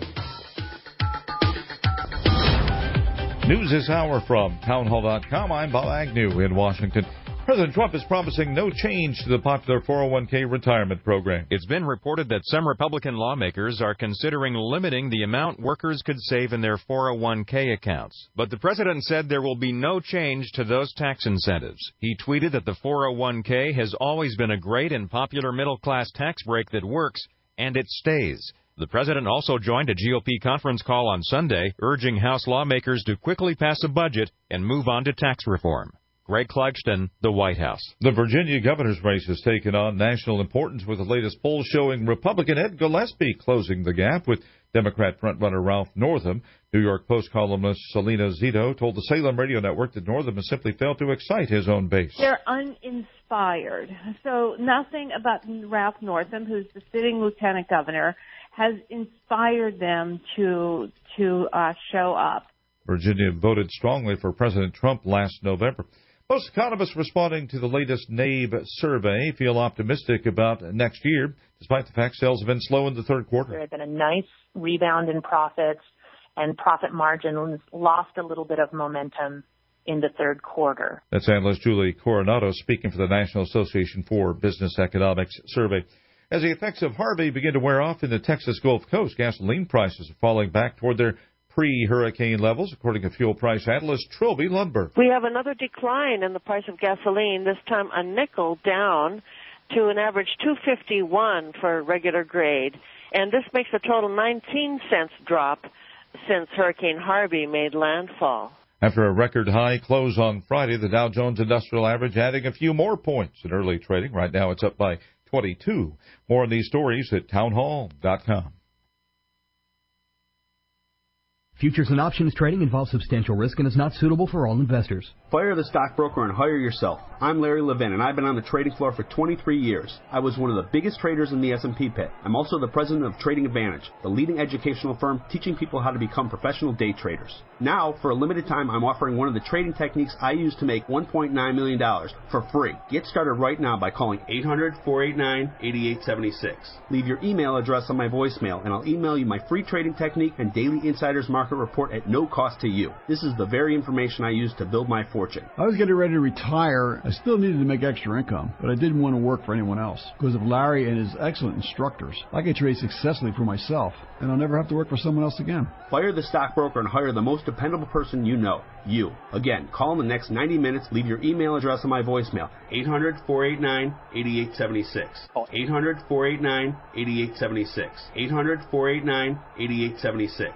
News this hour from townhall.com. I'm Bob Agnew in Washington. President Trump is promising no change to the popular 401k retirement program. It's been reported that some Republican lawmakers are considering limiting the amount workers could save in their 401k accounts. But the president said there will be no change to those tax incentives. He tweeted that the 401k has always been a great and popular middle-class tax break that works, and it stays. The president also joined a GOP conference call on Sunday, urging House lawmakers to quickly pass a budget and move on to tax reform. Greg Clugston, the White House. The Virginia governor's race has taken on national importance with the latest poll showing Republican Ed Gillespie closing the gap with Democrat frontrunner Ralph Northam. New York Post columnist Selena Zito told the Salem Radio Network that Northam has simply failed to excite his own base. They're uninspired. So nothing about Ralph Northam, who's the sitting lieutenant governor, has inspired them to show up. Virginia voted strongly for President Trump last November. Most economists responding to the latest NABE survey feel optimistic about next year, despite the fact sales have been slow in the third quarter. There had been a nice rebound in profits, and profit margins lost a little bit of momentum in the third quarter. That's analyst Julie Coronado speaking for the National Association for Business Economics survey. As the effects of Harvey begin to wear off in the Texas Gulf Coast, gasoline prices are falling back toward their pre-hurricane levels, according to fuel price analyst Trilby Lundberg. We have another decline in the price of gasoline, this time a nickel down to an average $2.51 for regular grade. And this makes a total 19 cents drop since Hurricane Harvey made landfall. After a record high close on Friday, the Dow Jones Industrial Average adding a few more points in early trading. Right now it's up by 22. More on these stories at townhall.com. Futures and options trading involves substantial risk and is not suitable for all investors. Fire the stockbroker and hire yourself. I'm Larry Levin, and I've been on the trading floor for 23 years. I was one of the biggest traders in the S&P pit. I'm also the president of Trading Advantage, the leading educational firm teaching people how to become professional day traders. Now, for a limited time, I'm offering one of the trading techniques I use to make $1.9 million for free. Get started right now by calling 800-489-8876. Leave your email address on my voicemail, and I'll email you my free trading technique and daily insider's market report at no cost to you. This is the very information I use to build my fortune. I was getting ready to retire. I still needed to make extra income, but I didn't want to work for anyone else. Because of Larry and his excellent instructors, I could trade successfully for myself, and I'll never have to work for someone else again. Fire the stockbroker and hire the most dependable person you know. You. Again, call in the next 90 minutes. Leave your email address on my voicemail. 800-489-8876. Call 800-489-8876. 800-489-8876.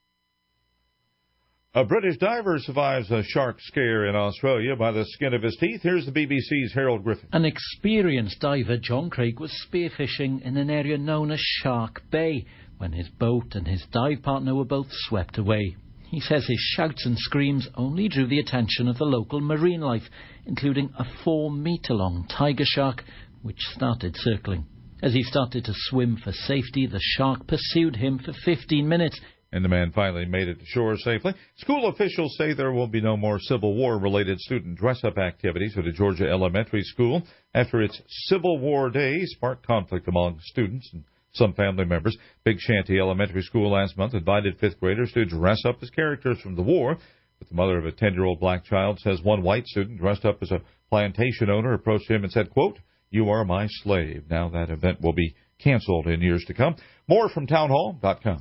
A British diver survives a shark scare in Australia by the skin of his teeth. Here's the BBC's Harold Griffin. An experienced diver, John Craig, was spearfishing in an area known as Shark Bay when his boat and his dive partner were both swept away. He says his shouts and screams only drew the attention of the local marine life, including a 4-metre-long tiger shark, which started circling. As he started to swim for safety, the shark pursued him for 15 minutes. And the man finally made it to shore safely. School officials say there will be no more Civil War-related student dress-up activities at a Georgia elementary school after its Civil War Day sparked conflict among students and some family members. Big Shanty Elementary School last month invited 5th graders to dress up as characters from the war. But the mother of a 10-year-old black child says one white student dressed up as a plantation owner approached him and said, quote, "You are my slave." Now that event will be canceled in years to come. More from townhall.com.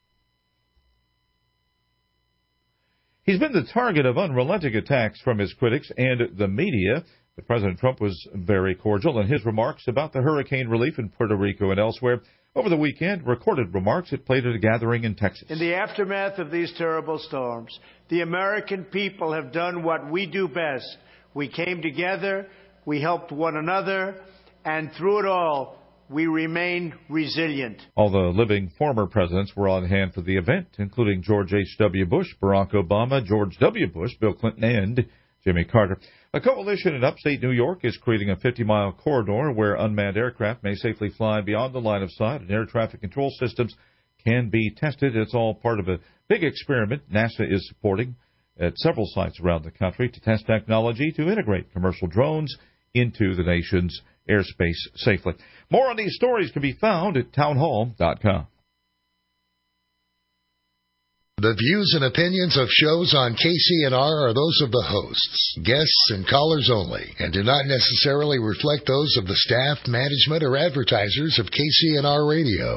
He's been the target of unrelenting attacks from his critics and the media, but President Trump was very cordial in his remarks about the hurricane relief in Puerto Rico and elsewhere. Over the weekend, recorded remarks it played at a gathering in Texas. In the aftermath of these terrible storms, the American people have done what we do best. We came together, we helped one another, and through it all, we remain resilient. All the living former presidents were on hand for the event, including George H.W. Bush, Barack Obama, George W. Bush, Bill Clinton, and Jimmy Carter. A coalition in upstate New York is creating a 50-mile corridor where unmanned aircraft may safely fly beyond the line of sight and air traffic control systems can be tested. It's all part of a big experiment NASA is supporting at several sites around the country to test technology to integrate commercial drones into the nation's airspace safely. More on these stories can be found at townhall.com. The views and opinions of shows on KCNR are those of the hosts, guests, and callers only, and do not necessarily reflect those of the staff, management, or advertisers of KCNR Radio.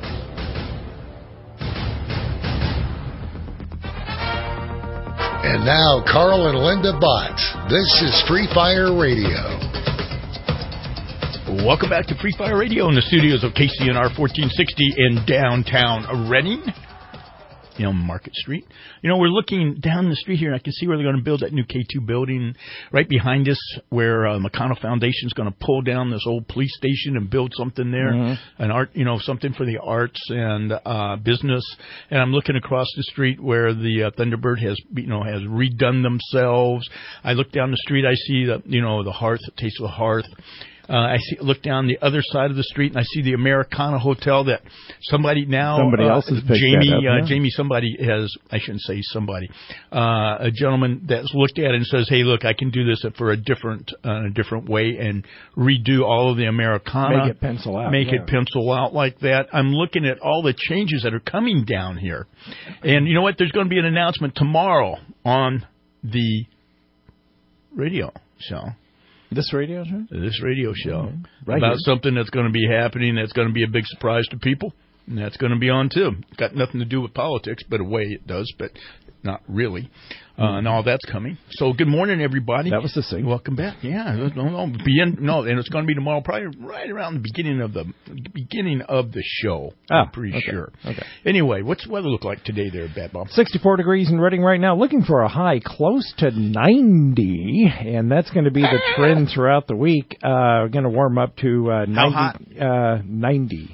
And now, Carl and Linda Bott. This is Free Fire Radio. Welcome back to Free Fire Radio in the studios of KCNR 1460 in downtown Reading. On Market Street. We're looking down the street here, and I can see where they're going to build that new K2 building right behind us, where McConnell Foundation is going to pull down this old police station and build something there, an art, something for the arts and business. And I'm looking across the street where the Thunderbird has redone themselves. I look down the street, I see the Hearth, Taste of the Hearth. Look down the other side of the street, and I see the Americana Hotel that somebody else has picked Jamie, somebody has, I shouldn't say somebody, a gentleman that's looked at it and says, hey, look, I can do this for a different way and redo all of the Americana. Make it pencil out. It pencil out like that. I'm looking at all the changes that are coming down here. And you know what? There's going to be an announcement tomorrow on the radio show. This radio show? This radio show. Right about here. something that's going to be happening that's going to be a big surprise to people. And that's going to be on, too. Got nothing to do with politics, but a way it does, but not really. And all that's coming. So good morning, everybody. That was the thing. Welcome back. Yeah. And it's going to be tomorrow, probably right around the beginning of the show. I'm pretty sure. Okay. Anyway, what's the weather look like today there, Bad Bob? 64 degrees in Reading right now, looking for a high close to 90, and that's going to be the trend throughout the week. We're going to warm up to 90. How hot? 90.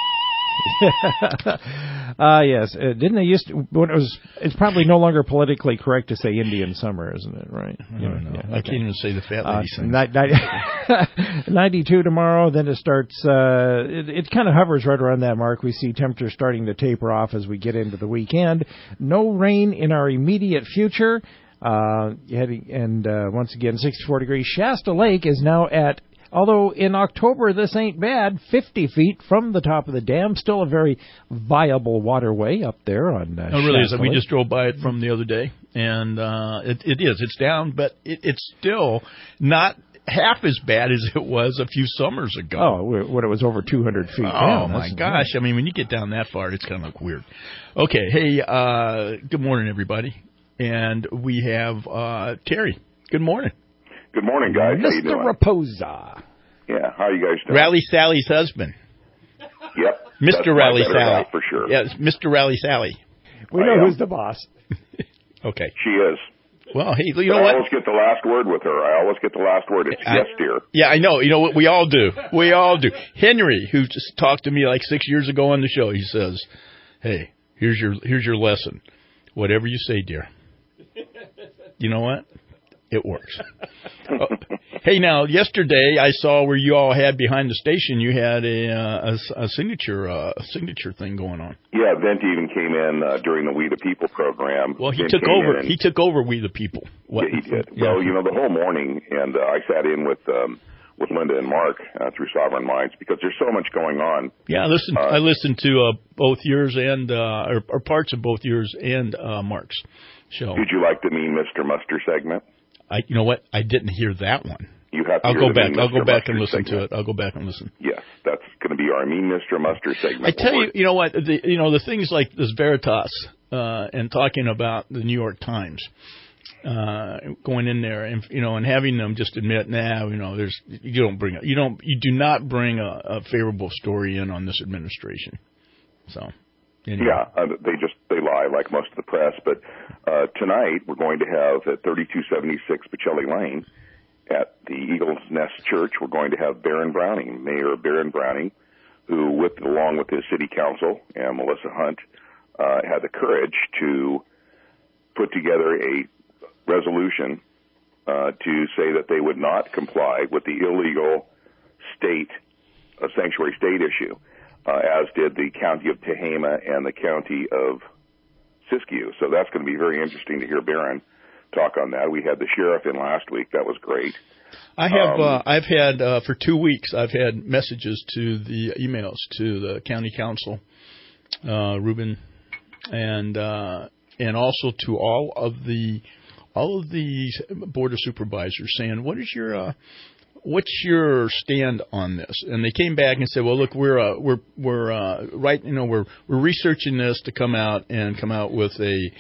Yes. Didn't they used to, it's probably no longer politically correct to say Indian summer, isn't it? Right? I don't know. I can't even say the fat lady thing. 92 tomorrow, then it starts, it kind of hovers right around that mark. We see temperatures starting to taper off as we get into the weekend. No rain in our immediate future. Once again, 64 degrees. Shasta Lake is now at, although in October this ain't bad, 50 feet from the top of the dam. Still a very viable waterway up there on It really is. Shasta We Lake. just drove by it from the other day, and it is. It's down, but it's still not half as bad as it was a few summers ago. Oh, when it was over 200 feet down. Oh, my gosh. I mean, when you get down that far, it's kind of like weird. Okay. Hey, good morning, everybody. And we have Terry. Good morning. Good morning, guys. How you doing? Mr. Raposa. Yeah, how are you guys doing? Rally Sally's husband. Yep. Mr. Rally That's my better Sally. half for sure. Yes, Mr. Rally Sally. We know who's the boss. Okay. She is. Well, hey, you But know I what? always get the last word with her. I always get the last word. It's yes, dear. Yeah, I know. You know what? We all do. We all do. Henry, who just talked to me like 6 years ago on the show, he says, hey, here's your lesson. Whatever you say, dear. You know what? It works. Hey, now, yesterday I saw where you all had behind the station, you had a signature thing going on. Yeah, Venti even came in during the We the People program. Well, he Vent took came over. in and- He took over We the People. What? Yeah, he did. Yeah. Well, the whole morning, and I sat in with with Linda and Mark through Sovereign Minds, because there's so much going on. Yeah, I listened to both yours and or parts of both yours and Mark's show. Did you like the Mean Mr. Muster segment? You know what? I didn't hear that one. You have to I'll hear go the back. Mean I'll Mr. go back Muster and listen segment. to it. I'll go back and listen. Yes, that's going to be our Mean Mr. Muster segment. I tell you, you know what? The things like this Veritas and talking about the New York Times. Going in there and and having them just admit, you do not bring a favorable story in on this administration. So, anyway. Yeah, they lie like most of the press. But tonight we're going to have at 3276 Pacelli Lane at the Eagles Nest Church. We're going to have Barron Browning, Mayor Barron Browning, who, along with his city council and Melissa Hunt, had the courage to put together a resolution to say that they would not comply with the illegal sanctuary state issue, as did the county of Tehama and the county of Siskiyou. So that's going to be very interesting to hear Barron talk on that. We had the sheriff in last week. That was great. I've had for 2 weeks. I've had messages to the emails to the county council, Ruben, and also to all of the board of supervisors saying, what's your stand on this? And they came back and said, well, look, we're researching this to come out with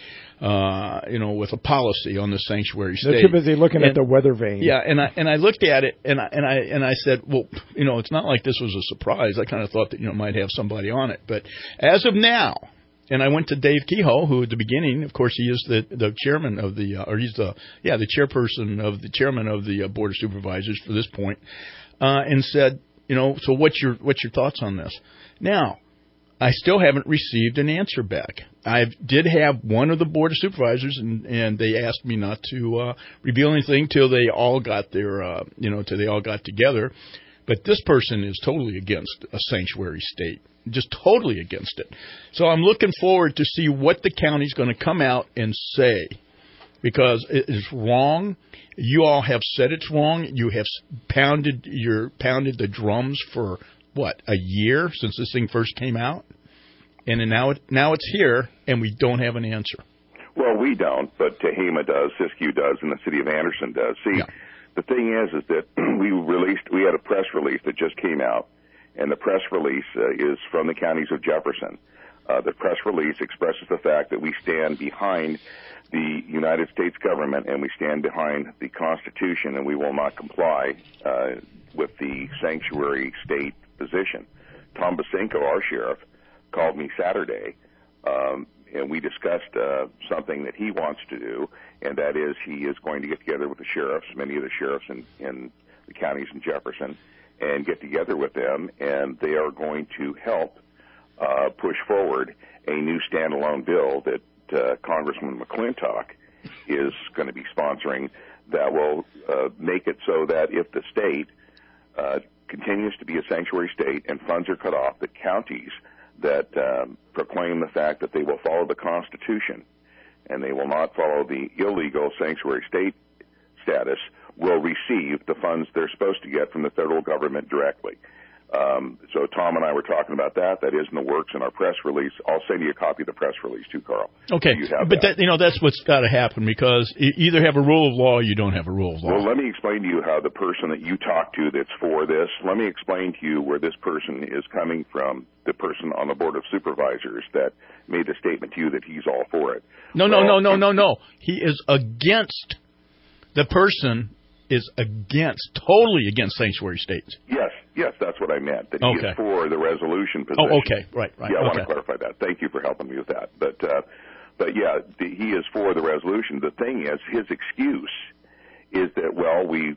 a policy on the sanctuary state. They're too busy looking at the weather vane. Yeah, and I looked at it and I said, well, it's not like this was a surprise. I kind of thought that might have somebody on it, but as of now. And I went to Dave Kehoe, who at the beginning, of course, he is the chairman of the chairman of the board of supervisors for this point, and said, so what's your thoughts on this? Now, I still haven't received an answer back. I did have one of the board of supervisors, and they asked me not to reveal anything till they all got together. But this person is totally against a sanctuary state. Just totally against it. So I'm looking forward to see what the county's going to come out and say, because it is wrong. You all have said it's wrong. You have pounded the drums for a year since this thing first came out, and then now it's here, and we don't have an answer. Well, we don't, but Tehama does, Siskiyou does, and the city of Anderson does. See, yeah. The thing is that we had a press release that just came out. And the press release is from the counties of Jefferson. The press release expresses the fact that we stand behind the United States government and we stand behind the Constitution, and we will not comply with the sanctuary state position. Tom Basenko, our sheriff, called me Saturday, and we discussed something that he wants to do, and that is he is going to get together with the sheriffs, many of the sheriffs in the counties in Jefferson, and get together with them, and they are going to help push forward a new standalone bill that Congressman McClintock is going to be sponsoring that will make it so that if the state continues to be a sanctuary state and funds are cut off, the counties that proclaim the fact that they will follow the Constitution and they will not follow the illegal sanctuary state status will receive the funds they're supposed to get from the federal government directly. So Tom and I were talking about that. That is in the works in our press release. I'll send you a copy of the press release too, Carl. Okay, but that's what's got to happen, because you either have a rule of law or you don't have a rule of law. Well, let me explain to you how the person that you talk to that's for this, let me explain to you where this person is coming from, the person on the Board of Supervisors that made the statement to you that he's all for it. No. He is against, the person is totally against sanctuary states. Yes, that's what I meant, that he is for the resolution position. Oh, okay, right. Yeah, I want to clarify that. Thank you for helping me with that. But yeah, he is for the resolution. The thing is, his excuse is that, well, we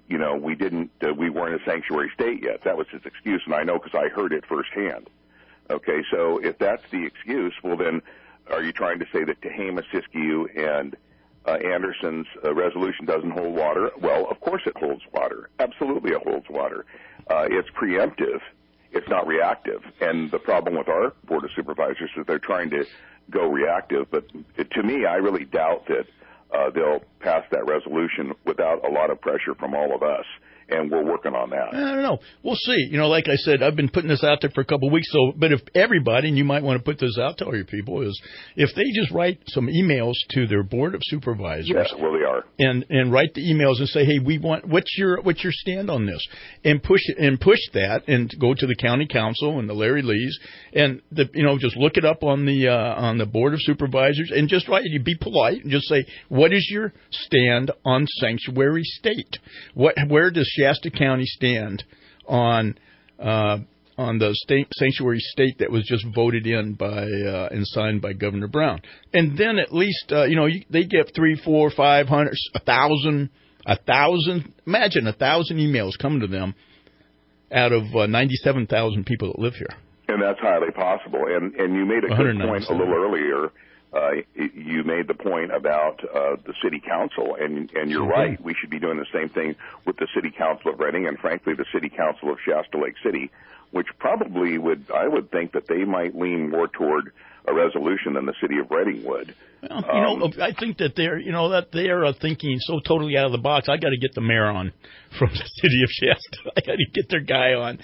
weren't a sanctuary state yet. That was his excuse, and I know because I heard it firsthand. Okay, so if that's the excuse, well then, are you trying to say that Tehama, Siskiyou, and Anderson's resolution doesn't hold water? Well, of course it holds water. Absolutely it holds water. It's preemptive. It's not reactive. And the problem with our Board of Supervisors is they're trying to go reactive. But to me, I really doubt that they'll pass that resolution without a lot of pressure from all of us. and we're working on that. I don't know. We'll see. Like I said, I've been putting this out there for a couple of weeks. But if everybody, and you might want to put this out to all your people, is if they just write some emails to their board of supervisors. Yes, well, they are. And write the emails and say, hey, we want what's your stand on this, and push that, and go to the county council and the Larry Lees, and just look it up on the board of supervisors, and just write. You be polite and just say, what is your stand on sanctuary state? Where does Shasta County stand on the sanctuary state that was just voted in by and signed by Governor Brown? And then at least they get 300, 400, 500, 1,000. Imagine 1,000 emails coming to them out of 97,000 people that live here. And that's highly possible. And you made a good point a little earlier. You made the point about the city council, and you're right. We should be doing the same thing with the city council of Reading, and frankly, the city council of Shasta Lake City, which probably I would think that they might lean more toward a resolution than the city of Reading would. Well, I think that they're thinking so totally out of the box. I got to get the mayor on from the city of Shasta. I got to get their guy on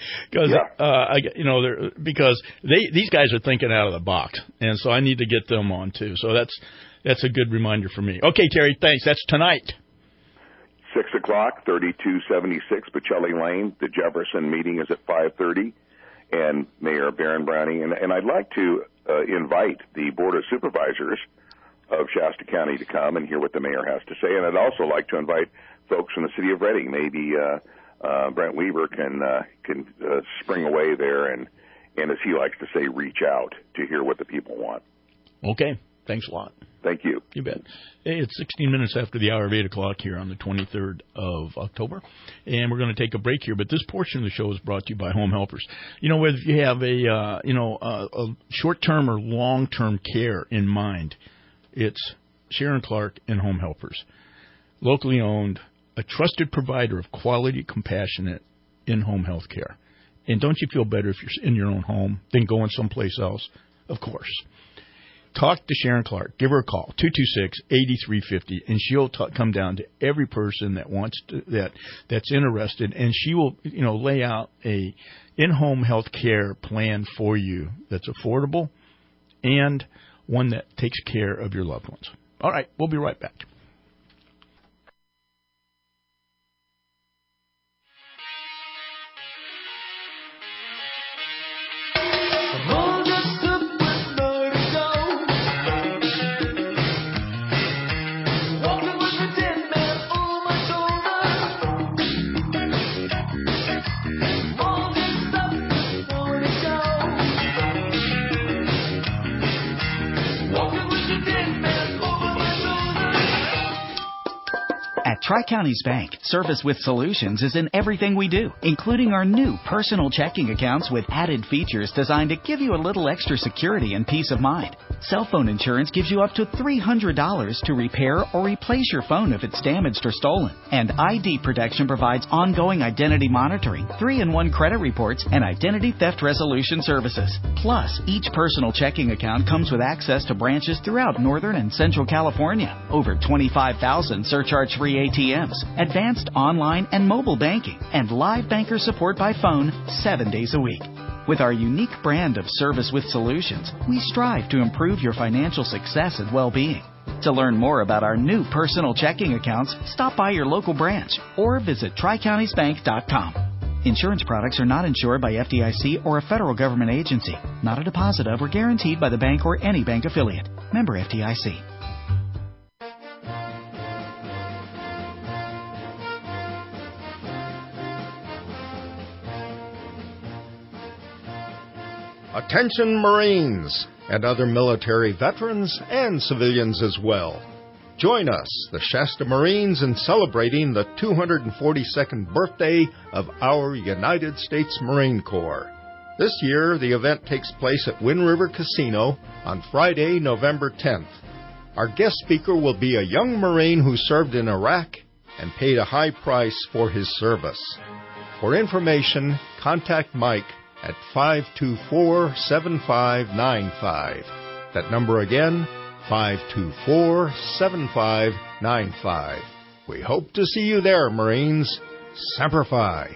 because these guys are thinking out of the box, and so I need to get them on too. So that's a good reminder for me. Okay, Terry, thanks. That's tonight. 6 o'clock, 3276 Pacelli Lane. The Jefferson meeting is at 5:30, and Mayor Barron Browning. And I'd like to invite the Board of Supervisors of Shasta County to come and hear what the mayor has to say. And I'd also like to invite folks from the city of Reading. Maybe Brent Weaver can spring away there and, as he likes to say, reach out to hear what the people want. Okay. Thanks a lot. Thank you. You bet. Hey, it's 16 minutes after the hour of 8 o'clock here on the 23rd of October, and we're going to take a break here. But this portion of the show is brought to you by Home Helpers. Whether you have a short-term or long-term care in mind, it's Sharon Clark and Home Helpers. Locally owned, a trusted provider of quality, compassionate in-home health care. And don't you feel better if you're in your own home than going someplace else? Of course. Talk to Sharon Clark. Give her a call, 226-8350, and she'll come down to every person that wants to, that's interested, and she will, lay out a in-home health care plan for you that's affordable and one that takes care of your loved ones. All right, we'll be right back. Tri-Counties Bank, service with solutions is in everything we do, including our new personal checking accounts with added features designed to give you a little extra security and peace of mind. Cell phone insurance gives you up to $300 to repair or replace your phone if it's damaged or stolen. And ID Protection provides ongoing identity monitoring, 3-in-1 credit reports, and identity theft resolution services. Plus, each personal checking account comes with access to branches throughout Northern and Central California, over 25,000 surcharge-free ATMs, advanced online and mobile banking, and live banker support by phone 7 days a week. With our unique brand of service with solutions, we strive to improve your financial success and well-being. To learn more about our new personal checking accounts, stop by your local branch or visit TriCountiesBank.com. Insurance products are not insured by FDIC or a federal government agency, not a deposit of or guaranteed by the bank or any bank affiliate. Member FDIC. Attention Marines and other military veterans and civilians as well. Join us, the Shasta Marines, in celebrating the 242nd birthday of our United States Marine Corps. This year, the event takes place at Wind River Casino on Friday, November 10th. Our guest speaker will be a young Marine who served in Iraq and paid a high price for his service. For information, contact Mike at 524-7595. That number again, 524-7595. We hope to see you there, Marines. Semper Fi.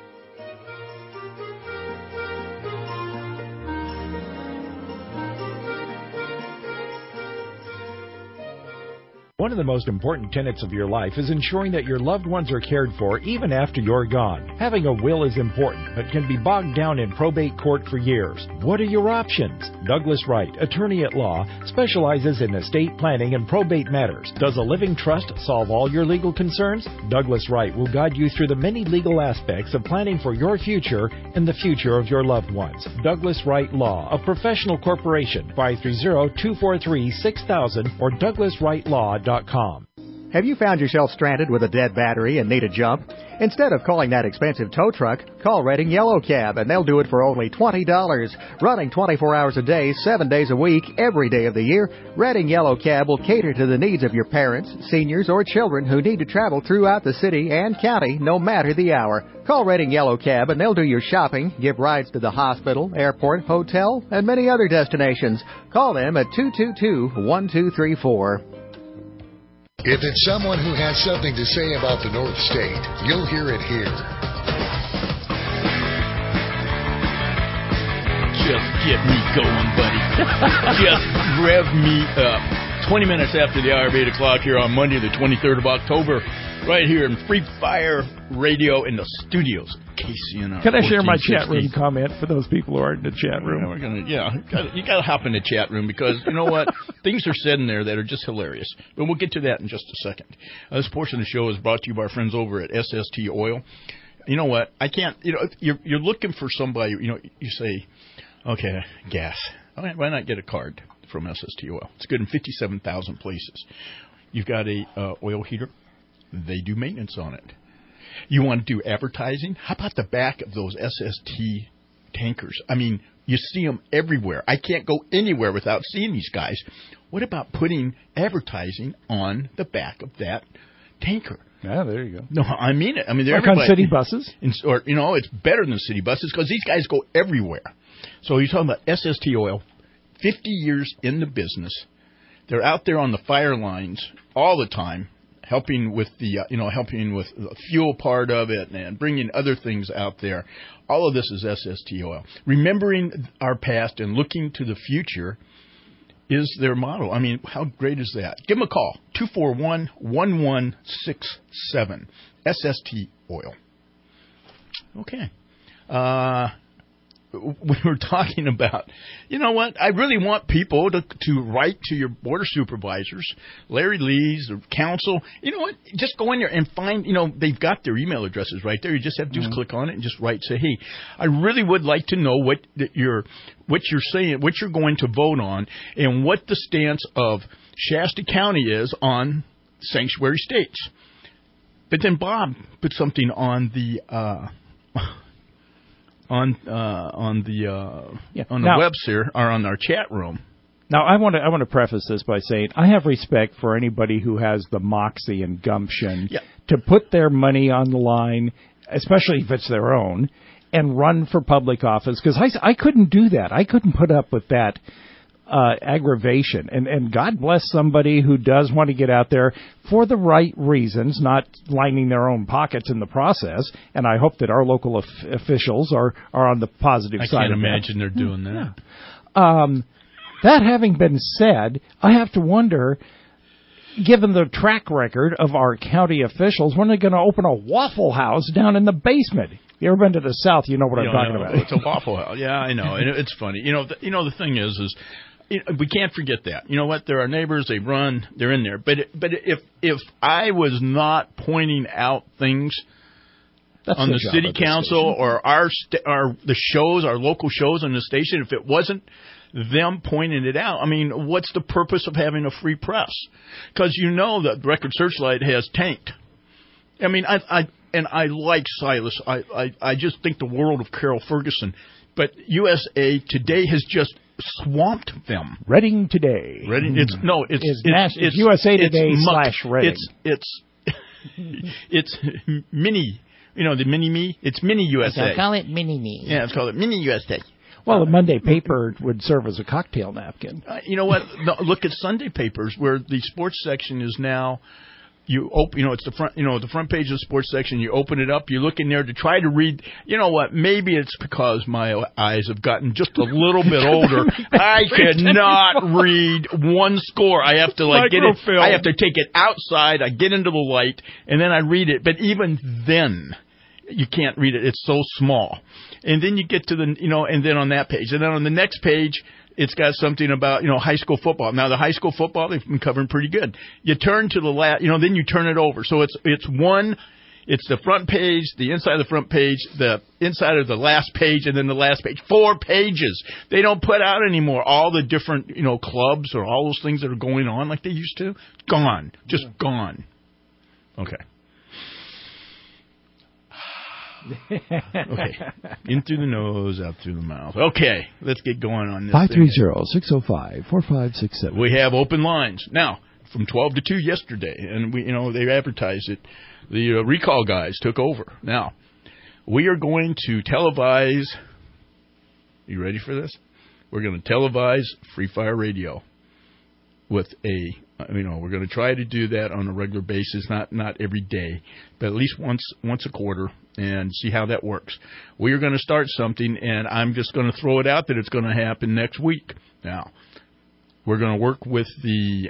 One of the most important tenets of your life is ensuring that your loved ones are cared for even after you're gone. Having a will is important, but can be bogged down in probate court for years. What are your options? Douglas Wright, attorney at law, specializes in estate planning and probate matters. Does a living trust solve all your legal concerns? Douglas Wright will guide you through the many legal aspects of planning for your future and the future of your loved ones. Douglas Wright Law, a professional corporation, 530-243-6000 or douglaswrightlaw.com. Have you found yourself stranded with a dead battery and need a jump? Instead of calling that expensive tow truck, call Redding Yellow Cab, and they'll do it for only $20. Running 24 hours a day, 7 days a week, every day of the year, Redding Yellow Cab will cater to the needs of your parents, seniors, or children who need to travel throughout the city and county, no matter the hour. Call Redding Yellow Cab, and they'll do your shopping, give rides to the hospital, airport, hotel, and many other destinations. Call them at 222-1234. If it's someone who has something to say about the North State, you'll hear it here. Just get me going, buddy. Just rev me up. 20 minutes after the hour of 8 o'clock here on Monday, the 23rd of October, right here in Free Fire Radio in the studios. KCNR. Can I share my chat room comment for those people who aren't in the chat room? You got to hop in the chat room because you know what? Things are said in there that are just hilarious. But we'll get to that in just a second. This portion of the show is brought to you by our friends over at SST Oil. You know what? I can't. You know, you're looking for somebody. You know, you say, okay, gas. Why not get a card from SST Oil? It's good in 57,000 places. You've got a oil heater. They do maintenance on it. You want to do advertising? How about the back of those SST tankers? I mean, you see them everywhere. I can't go anywhere without seeing these guys. What about putting advertising on the back of that tanker? Yeah, there you go. No, I mean it. I mean, they're like on city buses? Or, you know, it's better than city buses because these guys go everywhere. So you're talking about SST Oil, 50 years in the business. They're out there on the fire lines all the time, helping with the fuel part of it and bringing other things out there. All of this is SST Oil. Remembering our past and looking to the future is their motto. I mean, how great is that? Give them a call, 241-1167, SST Oil. Okay. We were talking about, you know what, I really want people to write to your border supervisors, Larry Lee's, the council. You know what, just go in there and find, you know, they've got their email addresses right there. You just have to just click on it and just write, say, hey, I really would like to know what you're saying, what you're going to vote on, and what the stance of Shasta County is on sanctuary states. But then Bob put something on the on the webs here, or on our chat room. Now, I want to preface this by saying I have respect for anybody who has the moxie and gumption to put their money on the line, especially if it's their own, and run for public office. Because I couldn't do that. I couldn't put up with that aggravation. And God bless somebody who does want to get out there for the right reasons, not lining their own pockets in the process. And I hope that our local officials are on the positive side. I can't imagine they're doing that. That having been said, I have to wonder, given the track record of our county officials, when are they going to open a Waffle House down in the basement? You ever been to the South? You know what I'm talking about. It's a Waffle House. Yeah, I know. And it's funny. The thing is we can't forget that. You know what? There are neighbors. They're in there. But if I was not pointing out things on the city council or our local shows on the station, if it wasn't them pointing it out, I mean, what's the purpose of having a free press? Because you know that Record Searchlight has tanked. I mean, I like Silas. I just think the world of Carol Ferguson. But USA Today has just swamped them. Reading Today. It's USA Today / Reading. It's mini. You know, the mini me. It's mini USA. I call it mini me. Yeah, it's called mini USA. Well, the Monday paper would serve as a cocktail napkin. You know what? Look at Sunday papers, where the sports section is now you open, it's the front, the front page of the sports section. You open it up, you look in there to try to read. You know what? Maybe it's because my eyes have gotten just a little bit older. I cannot read one score. I have to get it. I have to take it outside. I get into the light, and then I read it. But even then, you can't read it. It's so small. And then you get to the, and then on that page, and then on the next page, it's got something about, high school football. Now, the high school football, they've been covering pretty good. You turn to the last, then you turn it over. So it's the front page, the inside of the front page, the inside of the last page, and then the last page. 4 pages. They don't put out anymore all the different, clubs or all those things that are going on like they used to. Gone. Just gone. Okay. Okay. In through the nose, out through the mouth. Okay, let's get going on this. 530-605-4567. We have open lines now from 12 to 2 yesterday, and they advertised it. The recall guys took over. Now we are going to televise. You ready for this? We're going to televise Free Fire Radio with we're going to try to do that on a regular basis, not every day, but at least once a quarter, and see how that works. We are going to start something, and I'm just going to throw it out that it's going to happen next week. Now, we're going to work with the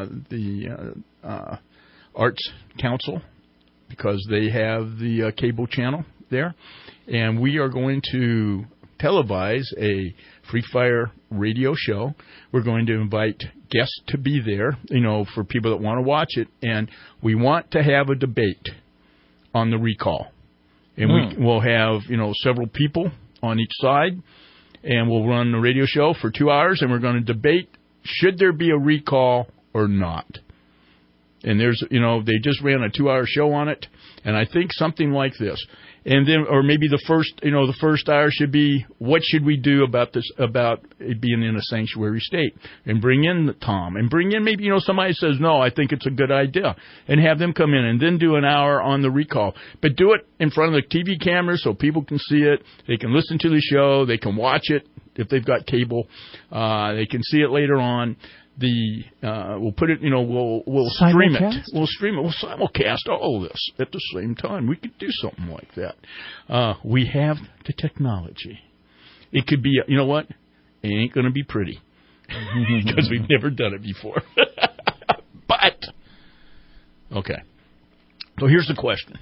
Arts Council because they have the cable channel there, and we are going to televise a Free Fire Radio show. We're going to invite guests to be there, for people that want to watch it, and we want to have a debate on the recall. And we'll have, several people on each side, and we'll run the radio show for 2 hours, and we're going to debate, should there be a recall or not? And there's, they just ran a 2-hour show on it, and I think something like this. And then, or maybe the first hour should be, what should we do about this, about it being in a sanctuary state? And bring in Tom, and bring in maybe, somebody says, no, I think it's a good idea. And have them come in, and then do an hour on the recall. But do it in front of the TV cameras so people can see it. They can listen to the show. They can watch it if they've got cable. They can see it later on. We'll put it, we'll stream it. We'll stream it. We'll simulcast all of this at the same time. We could do something like that. We have the technology. It could be, you know what? It ain't going to be pretty because we've never done it before. But, okay. So here's the question.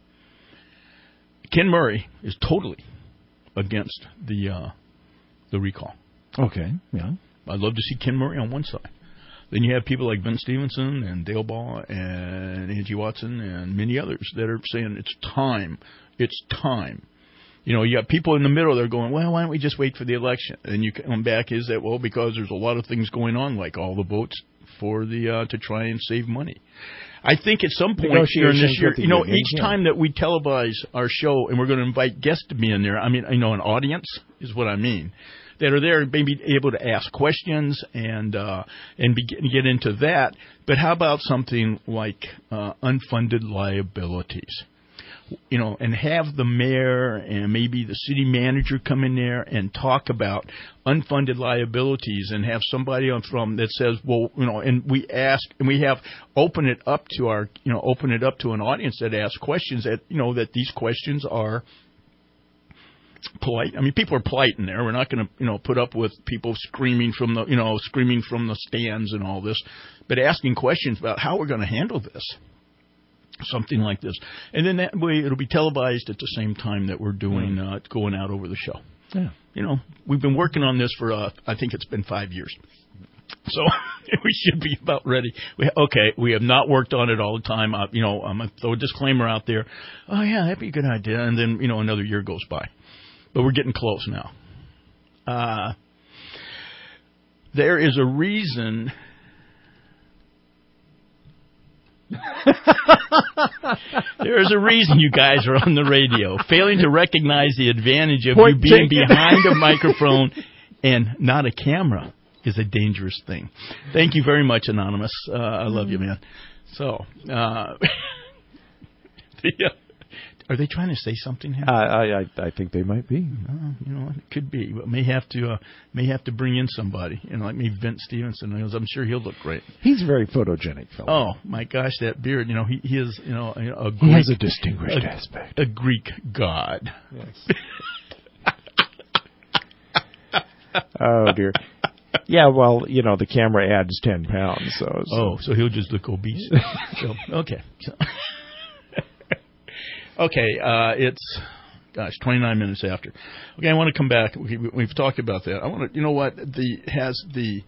Ken Murray is totally against the recall. Okay, yeah. I'd love to see Ken Murray on one side. Then you have people like Ben Stevenson and Dale Baugh and Angie Watson and many others that are saying it's time. It's time. You got people in the middle that are going, well, why don't we just wait for the election? And you come back, is that, well, because there's a lot of things going on, like all the votes for the to try and save money. I think at some point during this year, each time that we televise our show, and we're going to invite guests to be in there, I mean, an audience is what I mean, that are there, maybe able to ask questions and get into that. But how about something like unfunded liabilities? And have the mayor and maybe the city manager come in there and talk about unfunded liabilities, and have somebody on from that says, well, and we ask, and we have open it up to an audience that asks questions that these questions are polite. I mean, people are polite in there. We're not going to put up with people screaming from the stands and all this, but asking questions about how we're going to handle this. Something like this. And then that way it'll be televised at the same time that we're doing going out over the show. Yeah. We've been working on this for, I think it's been 5 years. So we should be about ready. We have not worked on it all the time. I'm going to throw a disclaimer out there. Oh, yeah, that'd be a good idea. And then, another year goes by. But we're getting close now. There is a reason... There is a reason you guys are on the radio. Failing to recognize the advantage of you being behind a microphone and not a camera is a dangerous thing. Thank you very much, Anonymous. I love you, man. So, Are they trying to say something here? I think they might be. It could be, but may have to bring in somebody, like maybe Vince Stevenson. I'm sure he'll look great. He's a very photogenic fellow. Oh my gosh, that beard! He is a Greek, he has a distinguished aspect, a Greek god. Yes. Oh dear. Yeah, well, the camera adds 10 pounds, so he'll just look obese. Okay. Okay, it's 29 minutes after. Okay, I want to come back. We've talked about that. I want to,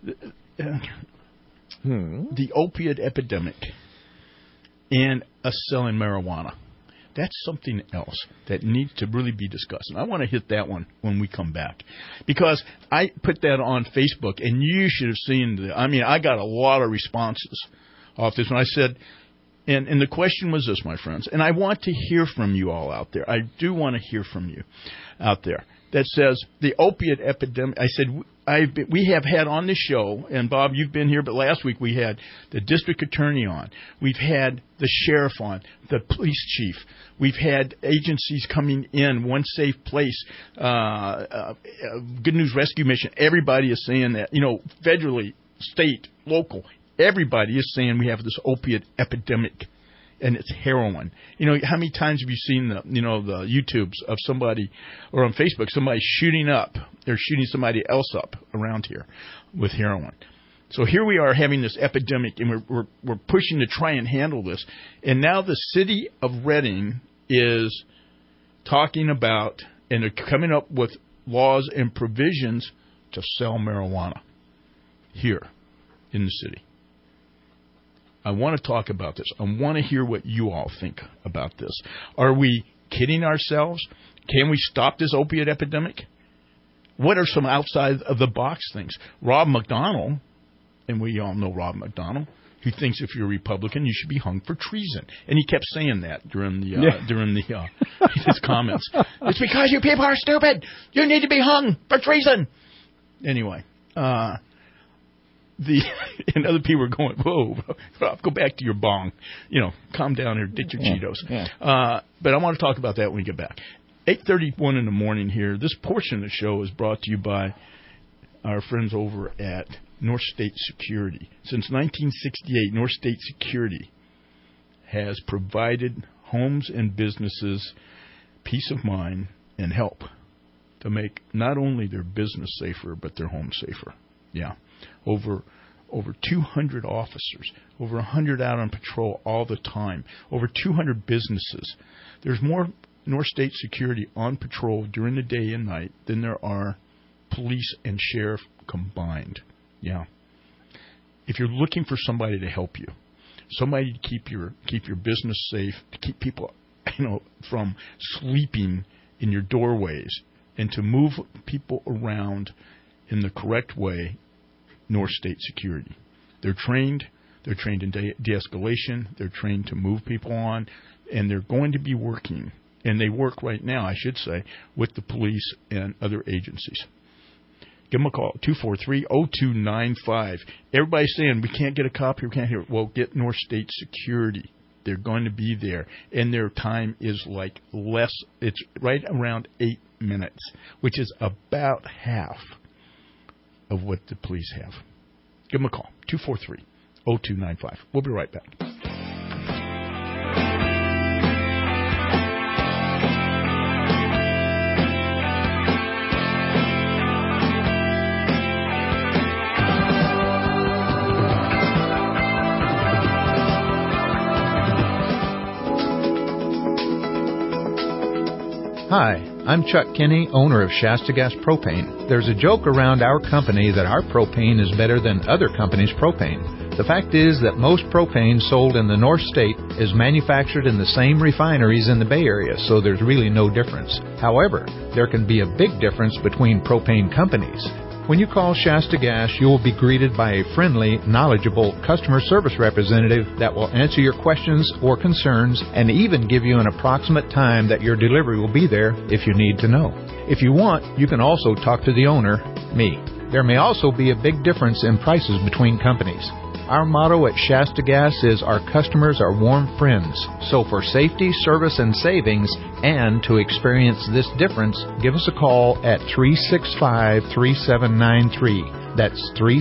the opiate epidemic and us selling marijuana. That's something else that needs to really be discussed. And I want to hit that one when we come back. Because I put that on Facebook, and you should have seen I got a lot of responses off this when I said, and the question was this, my friends, and I want to hear from you all out there. I do want to hear from you out there that says the opiate epidemic. I said, we have had on this show, and Bob, you've been here, but last week we had the district attorney on. We've had the sheriff on, the police chief. We've had agencies coming in, One Safe Place, Good News Rescue Mission. Everybody is saying that, federally, state, local, everybody is saying we have this opiate epidemic. And it's heroin. How many times have you seen the YouTubes of somebody, or on Facebook, somebody shooting up, they're shooting somebody else up around here with heroin. So here we are having this epidemic, and we're pushing to try and handle this. And now the city of Reading is talking about, and they're coming up with laws and provisions to sell marijuana here in the city. I want to talk about this. I want to hear what you all think about this. Are we kidding ourselves? Can we stop this opiate epidemic? What are some outside of the box things? Rob McDonald, and we all know Rob McDonald, who thinks if you're a Republican, you should be hung for treason. And he kept saying that during his comments. It's because you people are stupid. You need to be hung for treason. Anyway, and other people are going, whoa, Rob, go back to your bong. Calm down here, ditch your Cheetos. Yeah. But I want to talk about that when we get back. 8:31 in the morning here. This portion of the show is brought to you by our friends over at North State Security. Since 1968, North State Security has provided homes and businesses peace of mind and help to make not only their business safer, but their home safer. Yeah. Over 200 officers, over 100 out on patrol all the time, over 200 businesses. There's more North State Security on patrol during the day and night than there are police and sheriff combined. Yeah. If you're looking for somebody to help you, somebody to keep your business safe, to keep people, from sleeping in your doorways, and to move people around in the correct way, North State Security. They're trained in de-escalation. They're trained to move people on, and they're going to be working, and they work right now, I should say, with the police and other agencies. Give them a call, 243-0295. Everybody's saying, we can't get a cop here, we can't hear it. Well, get North State Security. They're going to be there, and their time is less. It's right around 8 minutes, which is about half of what the police have. Give them a call, 243-0295. We'll be right back. Hi, I'm Chuck Kinney, owner of Shasta Gas Propane. There's a joke around our company that our propane is better than other companies' propane. The fact is that most propane sold in the North State is manufactured in the same refineries in the Bay Area, so there's really no difference. However, there can be a big difference between propane companies. When you call Shasta Gas, you will be greeted by a friendly, knowledgeable customer service representative that will answer your questions or concerns and even give you an approximate time that your delivery will be there if you need to know. If you want, you can also talk to the owner, me. There may also be a big difference in prices between companies. Our motto at Shasta Gas is our customers are warm friends. So for safety, service, and savings, and to experience this difference, give us a call at 365-3793. That's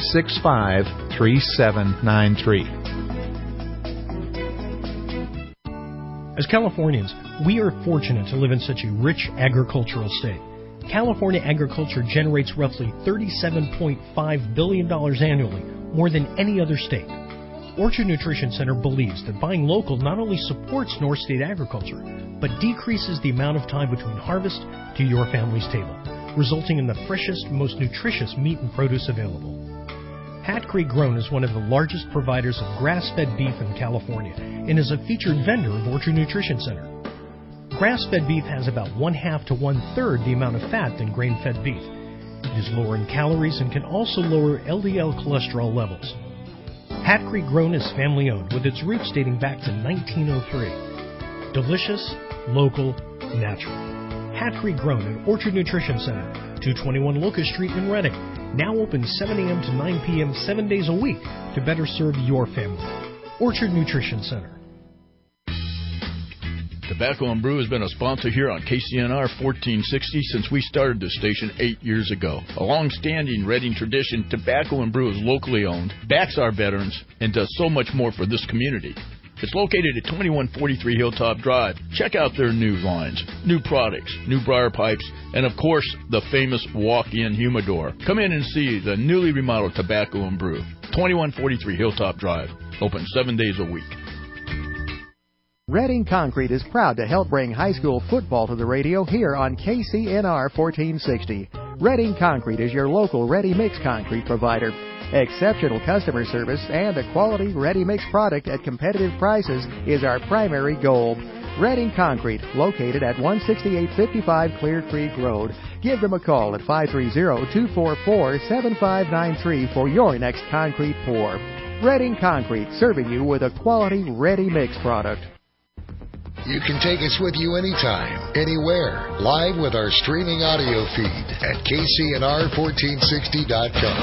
365-3793. As Californians, we are fortunate to live in such a rich agricultural state. California agriculture generates roughly $37.5 billion annually, more than any other state. Orchard Nutrition Center believes that buying local not only supports North State agriculture, but decreases the amount of time between harvest to your family's table, resulting in the freshest, most nutritious meat and produce available. Hat Creek Grown is one of the largest providers of grass-fed beef in California and is a featured vendor of Orchard Nutrition Center. Grass-fed beef has about 1/2 to 1/3 the amount of fat than grain-fed beef. It is lower in calories and can also lower LDL cholesterol levels. Hat Creek Grown is family-owned with its roots dating back to 1903. Delicious, local, natural. Hat Creek Grown at Orchard Nutrition Center, 221 Locust Street in Redding. Now open 7 a.m. to 9 p.m. 7 days a week to better serve your family. Orchard Nutrition Center. Tobacco and Brew has been a sponsor here on KCNR 1460 since we started the station 8 years ago. A long-standing Reading tradition, Tobacco and Brew is locally owned, backs our veterans, and does so much more for this community. It's located at 2143 Hilltop Drive. Check out their new lines, new products, new briar pipes, and of course, the famous walk-in humidor. Come in and see the newly remodeled Tobacco and Brew. 2143 Hilltop Drive. Open 7 days a week. Reading Concrete is proud to help bring high school football to the radio here on KCNR 1460. Reading Concrete is your local ready-mix concrete provider. Exceptional customer service and a quality ready-mix product at competitive prices is our primary goal. Reading Concrete, located at 16855 Clear Creek Road. Give them a call at 530-244-7593 for your next concrete pour. Reading Concrete, serving you with a quality ready-mix product. You can take us with you anytime, anywhere, live with our streaming audio feed at KCNR1460.com.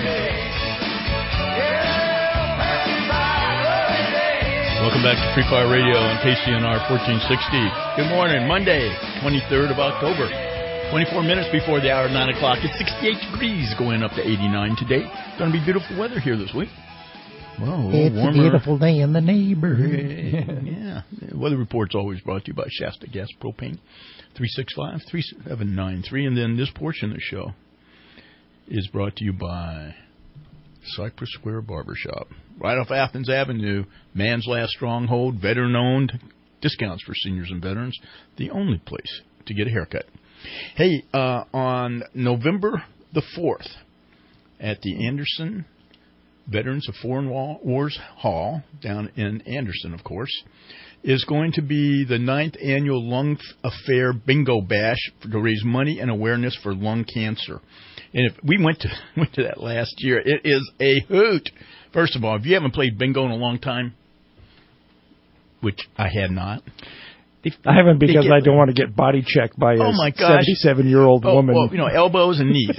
Welcome back to Free Fire Radio on KCNR 1460. Good morning, Monday, 23rd of October. 24 minutes before the hour of 9 o'clock. It's 68 degrees, going up to 89 today. It's going to be beautiful weather here this week. Well, it's warmer. A beautiful day in the neighborhood. Yeah. Weather report's always brought to you by Shasta Gas Propane, 365-3793. And then this portion of the show is brought to you by Cypress Square Barbershop. Right off Athens Avenue, man's last stronghold, veteran-owned, discounts for seniors and veterans, the only place to get a haircut. Hey, on November the 4th at the Anderson Veterans of Foreign Wars Hall, down in Anderson, of course, is going to be the 9th annual Lung Affair Bingo Bash to raise money and awareness for lung cancer. And if we went to that last year, it is a hoot. First of all, if you haven't played bingo in a long time, which I had not. I haven't because I don't want to get body checked by a 77-year-old woman. Well, elbows and knees.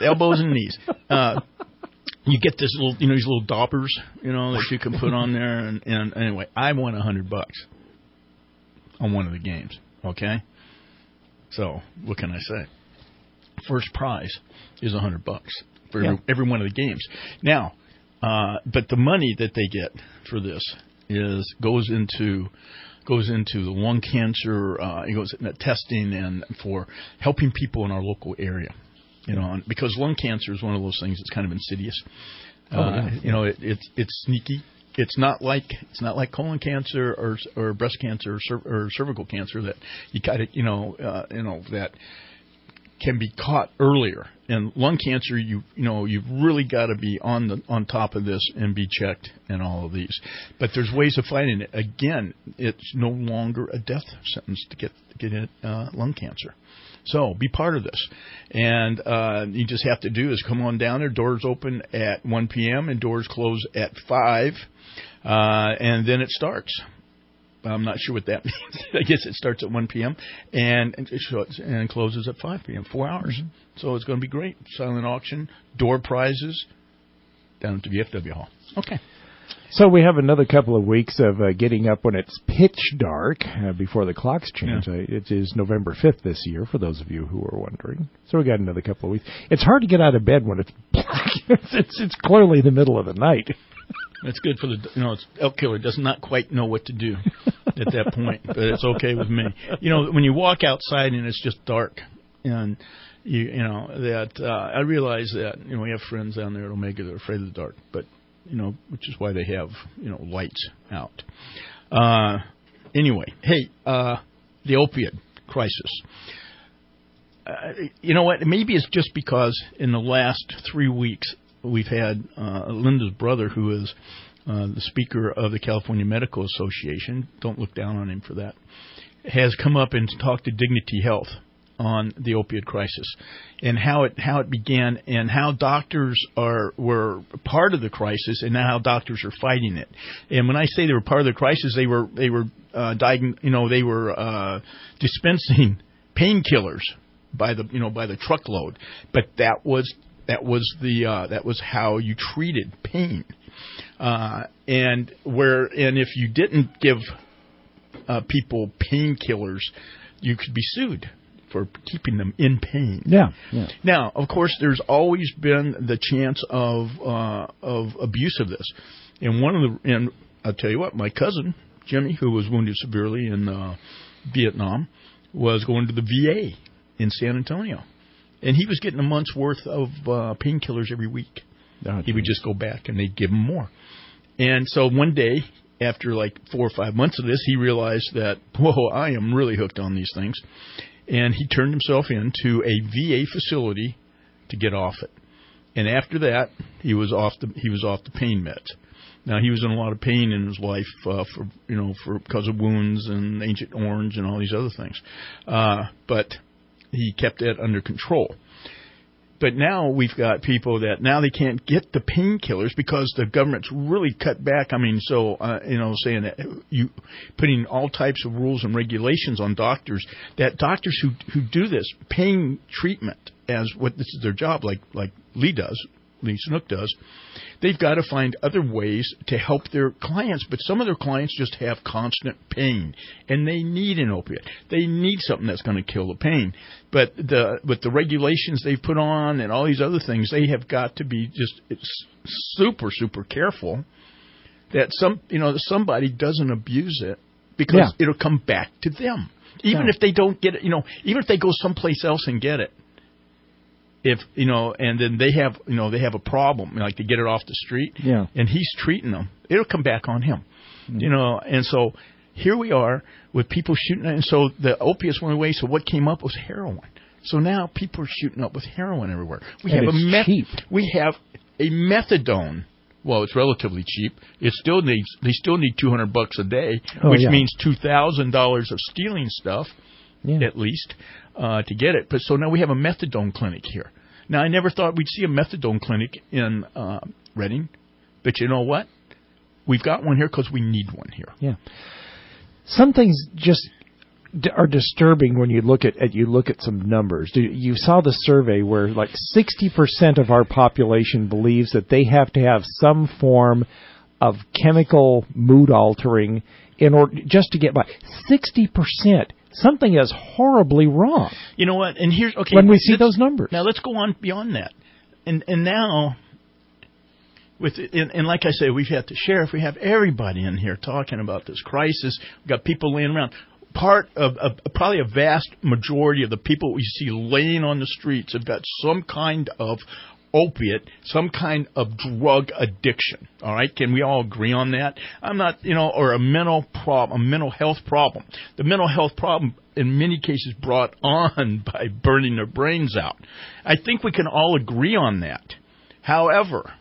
You get this little, these little doppers, that you can put on there. And anyway, I won $100 on one of the games. Okay, so what can I say? First prize is $100 for every one of the games. Now, but the money that they get for this goes into the lung cancer. It goes into testing and for helping people in our local area. Because lung cancer is one of those things that's kind of insidious. It's sneaky. It's not like colon cancer or breast cancer or cervical cancer that you got it. That can be caught earlier. And lung cancer, you've really got to be on top of this and be checked and all of these. But there's ways of fighting it. Again, it's no longer a death sentence to get lung cancer. So be part of this. And you just have to do is come on down there. Doors open at 1 p.m. and doors close at 5. And then it starts. I'm not sure what that means. I guess it starts at 1 p.m. and closes at 5 p.m., 4 hours. Mm-hmm. So it's going to be great. Silent auction, door prizes down at the VFW Hall. Okay. So we have another couple of weeks of getting up when it's pitch dark before the clocks change. Yeah. It is November 5th this year, for those of you who are wondering. So we got another couple of weeks. It's hard to get out of bed when it's black. It's clearly the middle of the night. It's good for elk killer does not quite know what to do at that point, but it's okay with me. When you walk outside and it's just dark, and I realize that we have friends down there at Omega that are afraid of the dark, but which is why they have lights out. Anyway, hey, the opioid crisis. You know what? Maybe it's just because in the last 3 weeks we've had Linda's brother, who is the speaker of the California Medical Association, don't look down on him for that, has come up and talked to Dignity Health on the opioid crisis and how it began and how doctors were part of the crisis and now how doctors are fighting it. And when I say they were part of the crisis, they were dispensing painkillers by the truckload, but that was how you treated pain. And if you didn't give people painkillers, you could be sued for keeping them in pain. Yeah. Now, of course, there's always been the chance of abuse of this, and I'll tell you what, my cousin Jimmy, who was wounded severely in Vietnam, was going to the VA in San Antonio, and he was getting a month's worth of painkillers every week. He would just go back, and they'd give him more. And so one day, after like 4 or 5 months of this, he realized that, whoa, I am really hooked on these things. And he turned himself into a VA facility to get off it. And after that, he was off the pain meds. Now, he was in a lot of pain in his life because of wounds and Agent Orange and all these other things. But he kept it under control. But now we've got people that now they can't get the painkillers because the government's really cut back. I mean, saying that you putting all types of rules and regulations on doctors, that doctors who do this pain treatment as what this is their job, like Lee Snook does, they've got to find other ways to help their clients. But some of their clients just have constant pain, and they need an opiate. They need something that's going to kill the pain. But with the regulations they've put on and all these other things, they have got to be just super, super careful that somebody doesn't abuse it, because it'll come back to them. Even if they don't get it, even if they go someplace else and get it. And then they have a problem, like to get it off the street, and he's treating them, it'll come back on him, and so here we are with people shooting, and so the opiates went away, so what came up was heroin. So now people are shooting up with heroin everywhere. We have a methadone. Well, it's relatively cheap. They still need $200 a day, which means $2,000 of stealing stuff. At least, to get it. But so now we have a methadone clinic here. Now, I never thought we'd see a methadone clinic in Redding, but you know what? We've got one here because we need one here. Yeah. Some things just are disturbing when you look at some numbers. You saw the survey where like 60% of our population believes that they have to have some form of chemical mood altering in order just to get by. 60%. Something is horribly wrong. You know what? And here's when we see those numbers. Now let's go on beyond that. And now and like I say, we've had the sheriff, we have everybody in here talking about this crisis. We've got people laying around. Part of probably a vast majority of the people we see laying on the streets have got some kind of opiate, some kind of drug addiction. All right, can we all agree on that? I'm not, or a mental problem, a mental health problem. The mental health problem, in many cases, brought on by burning their brains out. I think we can all agree on that. However,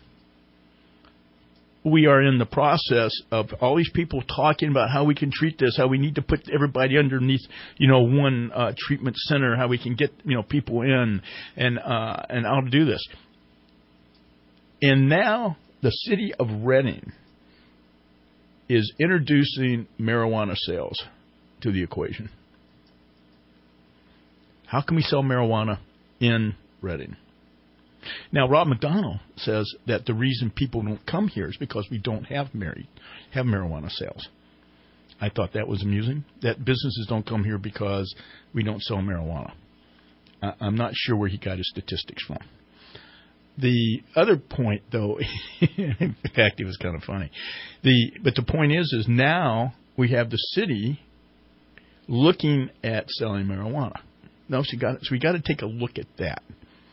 we are in the process of all these people talking about how we can treat this, how we need to put everybody underneath, one treatment center, how we can get, people in and how to do this. And now the city of Redding is introducing marijuana sales to the equation. How can we sell marijuana in Redding? Now, Rob McDonald says that the reason people don't come here is because we don't have marijuana sales. I thought that was amusing, that businesses don't come here because we don't sell marijuana. I'm not sure where he got his statistics from. The other point, though, in fact, it was kind of funny. But the point is now we have the city looking at selling marijuana. No, so we got to take a look at that.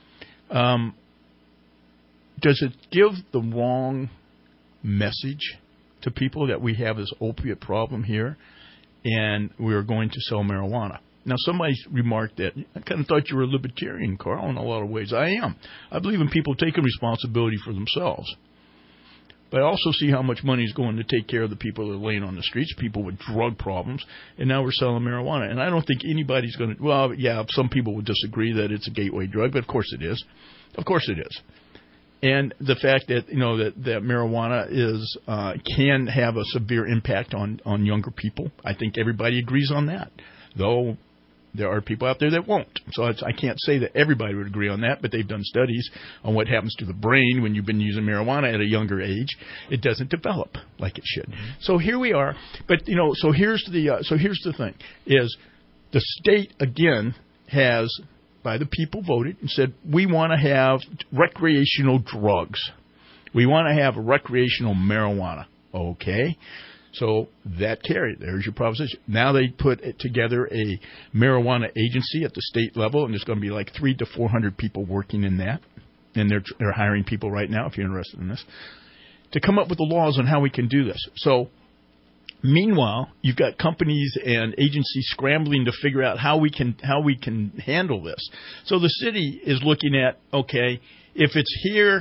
Does it give the wrong message to people that we have this opiate problem here and we're going to sell marijuana? Now, somebody remarked that, I kind of thought you were a libertarian, Carl, in a lot of ways. I am. I believe in people taking responsibility for themselves. But I also see how much money is going to take care of the people that are laying on the streets, people with drug problems, and now we're selling marijuana. And I don't think anybody's going to, well, yeah, some people would disagree that it's a gateway drug, but of course it is. Of course it is. And the fact that, that marijuana can have a severe impact on younger people, I think everybody agrees on that. Though there are people out there that won't. So I can't say that everybody would agree on that, but they've done studies on what happens to the brain when you've been using marijuana at a younger age. It doesn't develop like it should. So here we are. But, so here's the thing, is the state, again, has, by the people, voted and said, we want to have recreational drugs. We want to have recreational marijuana. Okay. So that carried. There's your proposition. Now they put together a marijuana agency at the state level, and there's going to be like 300 to 400 people working in that. And they're hiring people right now, if you're interested in this, to come up with the laws on how we can do this. So meanwhile, you've got companies and agencies scrambling to figure out how we can handle this. So the city is looking at, okay, if it's here,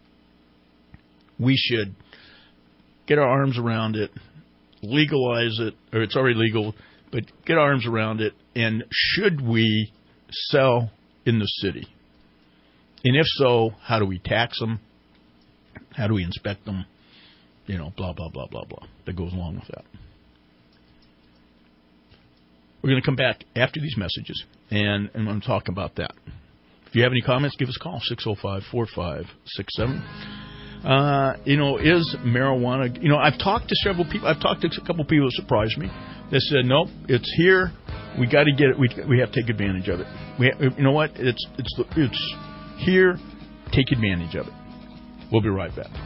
we should get our arms around it, legalize it, or it's already legal, but get our arms around it, and should we sell in the city? And if so, how do we tax them? How do we inspect them? Blah, blah, blah, blah, blah. That goes along with that. We're going to come back after these messages, and I'm going to talk about that. If you have any comments, give us a call, 605-4567. Is marijuana, I've talked to several people. I've talked to a couple people that surprised me. They said, nope, it's here. We got to get it. We have to take advantage of it. You know what? It's here. Take advantage of it. We'll be right back.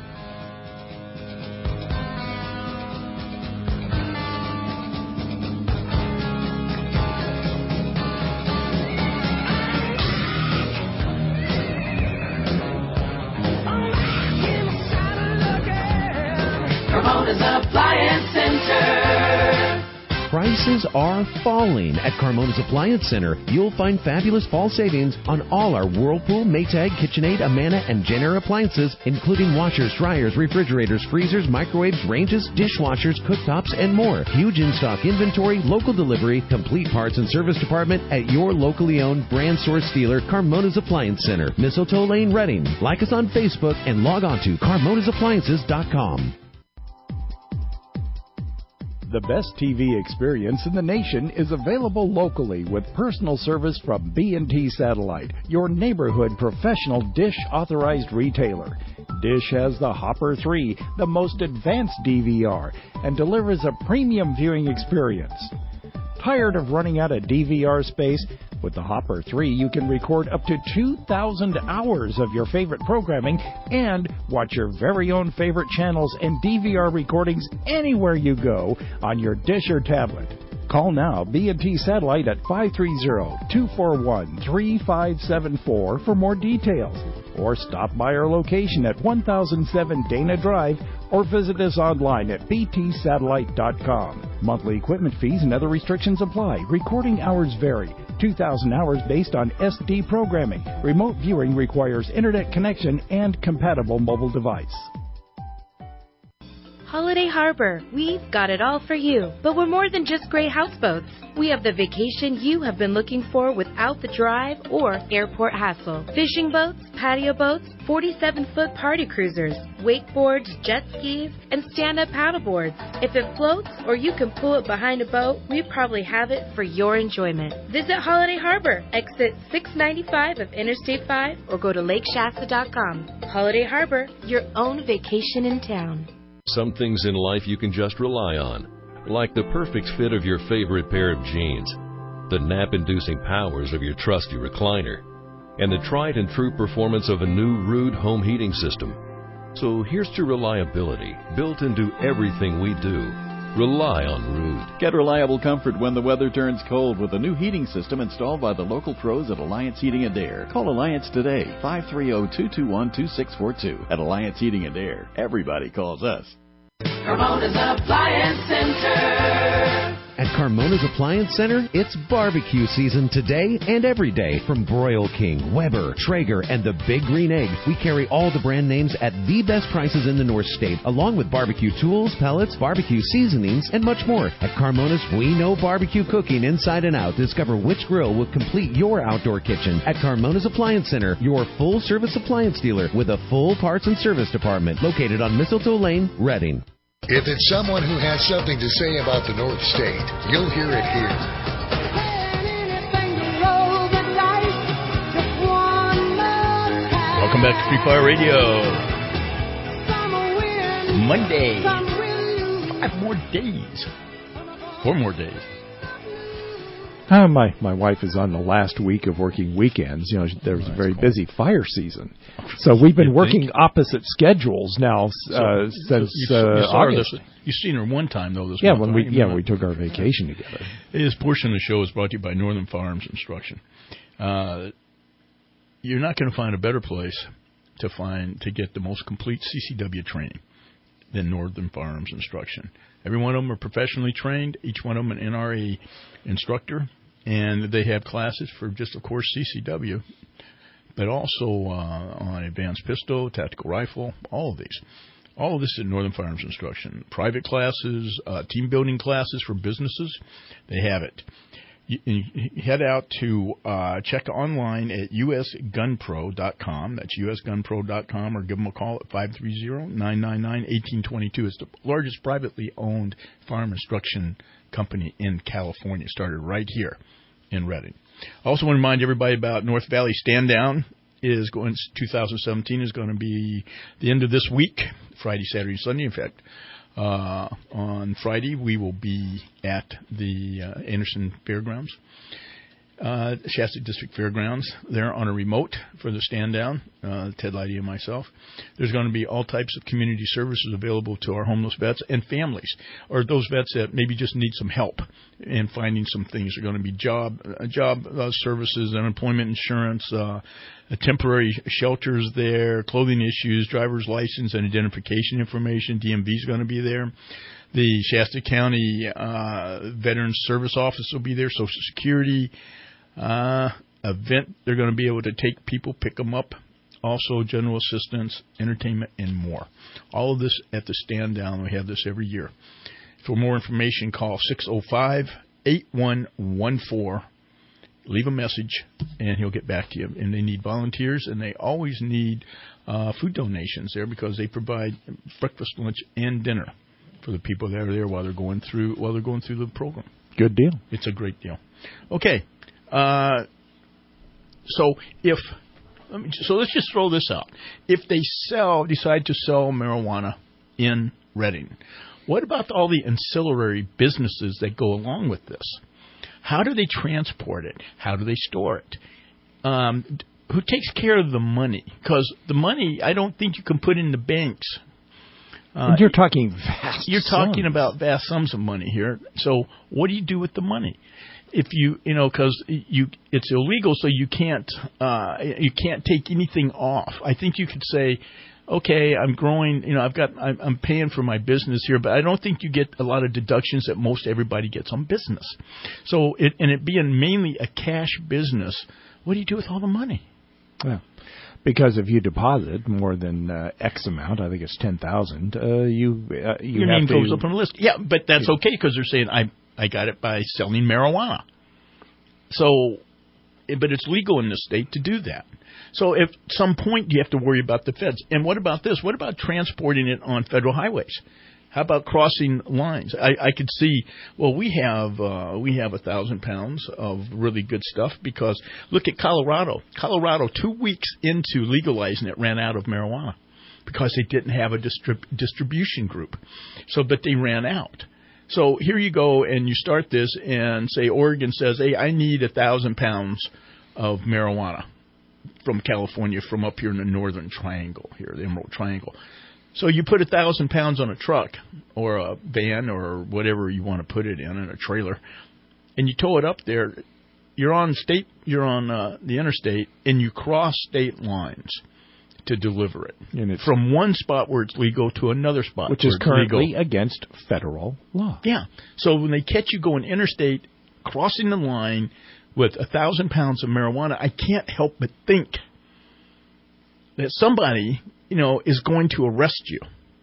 Prices are falling at Carmona's Appliance Center. You'll find fabulous fall savings on all our Whirlpool, Maytag, KitchenAid, Amana, and Jenner appliances, including washers, dryers, refrigerators, freezers, microwaves, ranges, dishwashers, cooktops, and more. Huge in-stock inventory, local delivery, complete parts and service department at your locally owned brand source dealer, Carmona's Appliance Center, Mistletoe Lane, Reading. Like us on Facebook and log on to CarmonasAppliances.com. The best TV experience in the nation is available locally with personal service from B&T Satellite, your neighborhood professional Dish authorized retailer. Dish has the Hopper 3, the most advanced DVR, and delivers a premium viewing experience. Tired of running out of DVR space? With the Hopper 3, you can record up to 2,000 hours of your favorite programming and watch your very own favorite channels and DVR recordings anywhere you go on your dish or tablet. Call now B&T Satellite at 530-241-3574 for more details. Or stop by our location at 1007 Dana Drive or visit us online at btsatellite.com. Monthly equipment fees and other restrictions apply. Recording hours vary. 2,000 hours based on SD programming. Remote viewing requires internet connection and compatible mobile device. Holiday Harbor, we've got it all for you. But we're more than just great houseboats. We have the vacation you have been looking for without the drive or airport hassle. Fishing boats, patio boats, 47-foot party cruisers, wakeboards, jet skis, and stand-up paddleboards. If it floats or you can pull it behind a boat, we probably have it for your enjoyment. Visit Holiday Harbor, exit 695 of Interstate 5, or go to lakeshasta.com. Holiday Harbor, your own vacation in town. Some things in life you can just rely on, like the perfect fit of your favorite pair of jeans, the nap-inducing powers of your trusty recliner, and the tried and true performance of a new Ruud home heating system. So here's to reliability, built into everything we do. Rely on Ruud. Get reliable comfort when the weather turns cold with a new heating system installed by the local pros at Alliance Heating and Air. Call Alliance today, 530-221-2642. At Alliance Heating and Air, everybody calls us. Carmona's Appliance Center. At Carmona's Appliance Center, it's barbecue season today and every day. From Broil King, Weber, Traeger, and the Big Green Egg, we carry all the brand names at the best prices in the North State, along with barbecue tools, pellets, barbecue seasonings, and much more. At Carmona's, we know barbecue cooking inside and out. Discover which grill will complete your outdoor kitchen. At Carmona's Appliance Center, your full-service appliance dealer with a full parts and service department located on Mistletoe Lane, Reading. If it's someone who has something to say about the North State, you'll hear it here. Welcome back to Free Fire Radio. Monday. 4 more days. My wife is on the last week of working weekends. You know, there was a very busy fire season, so we've been working opposite schedules now since August. You've seen her one time though. This month, when we took our vacation together. This portion of the show is brought to you by Northern Firearms Instruction. You're not going to find a better place to get the most complete CCW training than Northern Firearms Instruction. Every one of them are professionally trained. Each one of them an NRA instructor. And they have classes for just, of course, CCW, but also on advanced pistol, tactical rifle, all of these. All of this is Northern Firearms Instruction. Private classes, team building classes for businesses, they have it. You head out to check online at usgunpro.com. That's usgunpro.com, or give them a call at 530-999-1822. It's the largest privately owned firearm instruction company in California. It started right here in Reading. I also want to remind everybody about North Valley Stand Down. 2017 is going to be the end of this week, Friday, Saturday, and Sunday. In fact, on Friday, we will be at the Anderson Fairgrounds, Shasta District Fairgrounds. They're on a remote for the stand down, Ted Leidy and myself. There's going to be all types of community services available to our homeless vets and families, or those vets that maybe just need some help in finding some things. There are going to be job services, unemployment insurance, temporary shelters there, clothing issues, driver's license and identification information. DMV is going to be there. The Shasta County Veterans Service Office will be there. Social Security event. They're going to be able to take people, pick them up. Also, general assistance, entertainment, and more. All of this at the Stand Down. We have this every year. For more information, call 605-8114. Leave a message, and he'll get back to you. And they need volunteers, and they always need food donations there because they provide breakfast, lunch, and dinner for the people that are there while they're going through the program. Good deal. It's a great deal. Okay, so let's just throw this out. If they decide to sell marijuana in Reading, what about all the ancillary businesses that go along with this? How do they transport it? How do they store it? Who takes care of the money? Because the money, I don't think you can put in the banks. You're talking vast You're talking about vast sums of money here. So what do you do with the money? If because it's illegal, so you can't take anything off. I think you could say, okay, I'm growing, I'm paying for my business here, but I don't think you get a lot of deductions that most everybody gets on business. So it being mainly a cash business, what do you do with all the money? Yeah. Because if you deposit more than X amount, I think it's 10,000, your name goes up on the list. Yeah, but that's okay because they're saying I got it by selling marijuana. So, but it's legal in this state to do that. So at some point you have to worry about the feds. And what about this? What about transporting it on federal highways? How about crossing lines? I could see, well, we have 1,000 pounds of really good stuff because look at Colorado. Colorado, 2 weeks into legalizing it, ran out of marijuana because they didn't have a distribution group. But they ran out. So here you go and you start this and say Oregon says, hey, I need 1,000 pounds of marijuana from California, from up here in the Northern Triangle here, the Emerald Triangle. So you put 1,000 pounds on a truck or a van or whatever you want to put it in a trailer, and you tow it up there. You're on the interstate, and you cross state lines to deliver it. And it's from one spot where it's legal to another spot, which is currently against federal law. Yeah. So when they catch you going interstate, crossing the line with 1,000 pounds of marijuana, I can't help but think that somebody, is going to arrest you.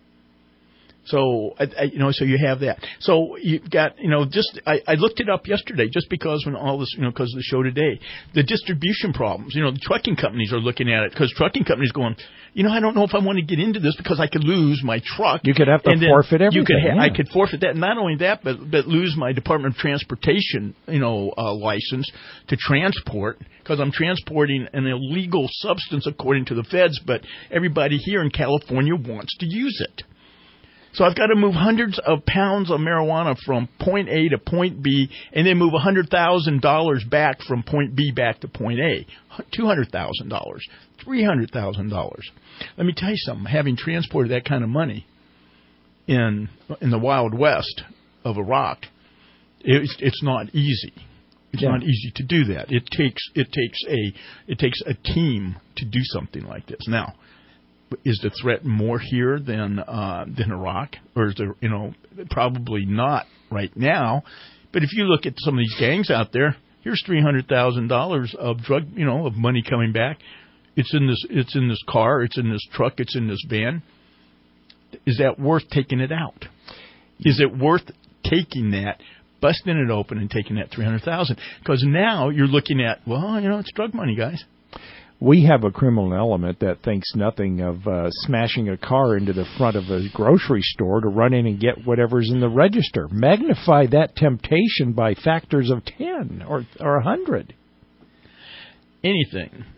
So, so you have that. So you've got, I looked it up yesterday just because when all this, because of the show today, the distribution problems, the trucking companies are looking at it because trucking companies going, I don't know if I want to get into this because I could lose my truck. You could have to forfeit everything. I could forfeit that. And not only that, but lose my Department of Transportation, license to transport because I'm transporting an illegal substance according to the feds, but everybody here in California wants to use it. So I've got to move hundreds of pounds of marijuana from point A to point B, and then move $100,000 back from point B back to point A. $200,000, $300,000. Let me tell you something. Having transported that kind of money in the Wild West of Iraq, it's not easy. It's not easy to do that. It takes a team to do something like this. Now, is the threat more here than Iraq, or is there? Probably not right now. But if you look at some of these gangs out there, here's $300,000 of drug, of money coming back. It's in this car. It's in this truck. It's in this van. Is that worth taking it out? Is it worth taking that, busting it open, and taking that $300,000? Because now you're looking at, it's drug money, guys. We have a criminal element that thinks nothing of smashing a car into the front of a grocery store to run in and get whatever's in the register. Magnify that temptation by factors of 10 or 100. Anything.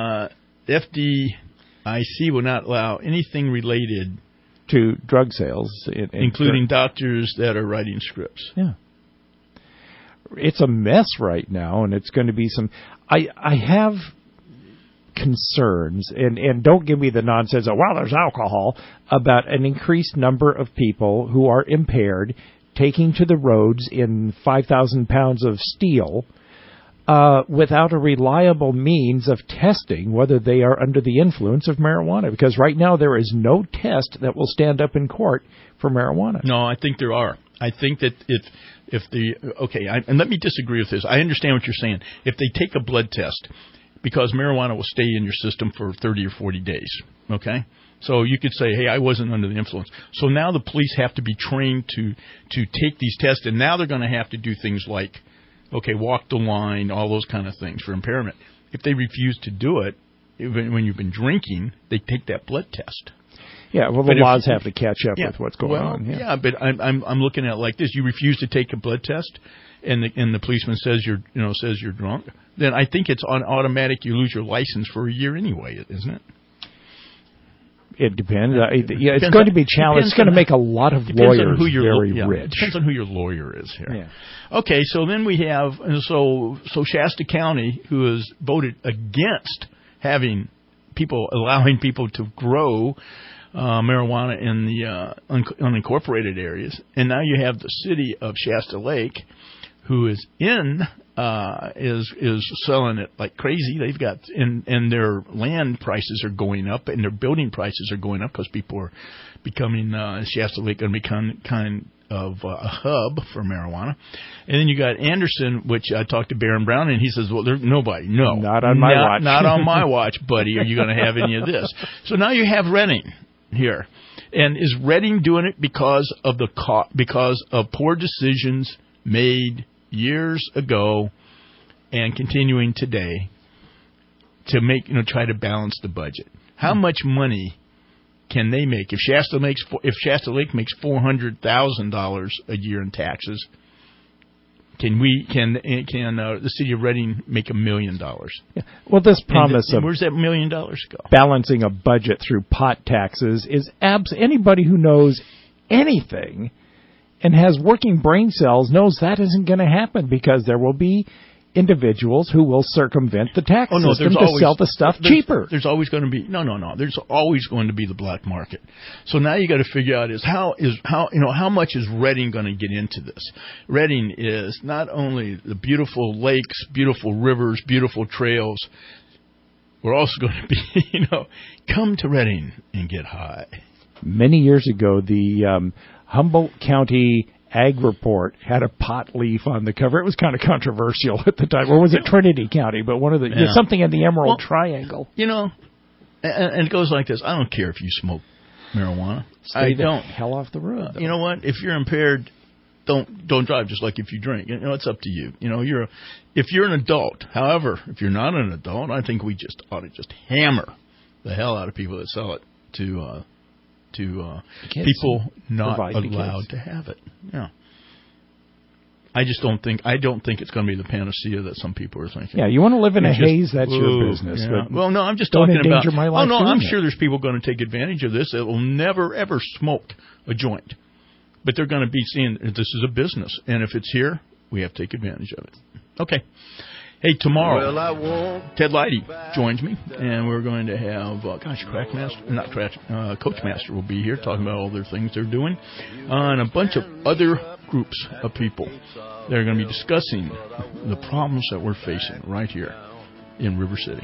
FDIC will not allow anything related to drug sales, including doctors that are writing scripts. Yeah. It's a mess right now, and it's going to be some... I have concerns, and don't give me the nonsense of, there's alcohol, about an increased number of people who are impaired taking to the roads in 5,000 pounds of steel without a reliable means of testing whether they are under the influence of marijuana. Because right now there is no test that will stand up in court for marijuana. No, I think there are. I think that and let me disagree with this. I understand what you're saying. If they take a blood test, because marijuana will stay in your system for 30 or 40 days, okay? So you could say, hey, I wasn't under the influence. So now the police have to be trained to take these tests, and now they're going to have to do things like, walk the line, all those kind of things for impairment. If they refuse to do it, when you've been drinking, they take that blood test. Yeah, well, the laws have to catch up with what's going on. Yeah, but I'm looking at it like this. You refuse to take a blood test, and the policeman says you're drunk, then I think it's on automatic. You lose your license for a year anyway, isn't it? It depends. It's going to be challenged. It's going to make a lot of lawyers very rich. It depends on who your lawyer is here. Yeah. Okay, so then we have Shasta County, who has voted against allowing people to grow marijuana in the unincorporated areas, and now you have the city of Shasta Lake, who is selling it like crazy. They've got and their land prices are going up, and their building prices are going up because people are becoming Shasta Lake going to become a hub for marijuana. And then you got Anderson, which I talked to Barron Brown, and he says, well, there's nobody. No. Not on my watch. Not on my watch, buddy. Are you going to have any of this? So now you have Redding here. And is Redding doing it because of poor decisions made years ago and continuing today to try to balance the budget? How much money can they make? If Shasta Lake makes $400,000 a year in taxes, can the city of Redding make $1 million? Yeah. Well, this promise of where's that $1 million go? Balancing a budget through pot taxes is anybody who knows anything and has working brain cells knows that isn't going to happen, because there will be individuals who will circumvent the tax system to sell the stuff cheaper. There's always going to be no. There's always going to be the black market. So now you got to figure out how much is Redding going to get into this? Redding is not only the beautiful lakes, beautiful rivers, beautiful trails. We're also going to be, come to Redding and get high. Many years ago, the Humboldt County Ag Report had a pot leaf on the cover. It was kind of controversial at the time. Or was it Trinity County? But one of something in the Emerald Triangle. And it goes like this. I don't care if you smoke marijuana. Stay the hell off the road. You know what? If you're impaired, don't drive. Just like if you drink, it's up to you. If you're an adult. However, if you're not an adult, I think we just ought to just hammer the hell out of people that sell it to people not allowed to have it. Yeah. I don't think it's going to be the panacea that some people are thinking. Yeah, you want to live in a haze, that's your business. Yeah. But well, no, I'm just talking about. My life I'm sure there's people going to take advantage of this that will never ever smoke a joint, but they're going to be seeing this is a business, and if it's here, we have to take advantage of it. Okay. Hey, tomorrow, Ted Leidy joins me, and we're going to have, Coach Master will be here talking about all their things they're doing, and a bunch of other groups of people that are going to be discussing the problems that we're facing right here in River City.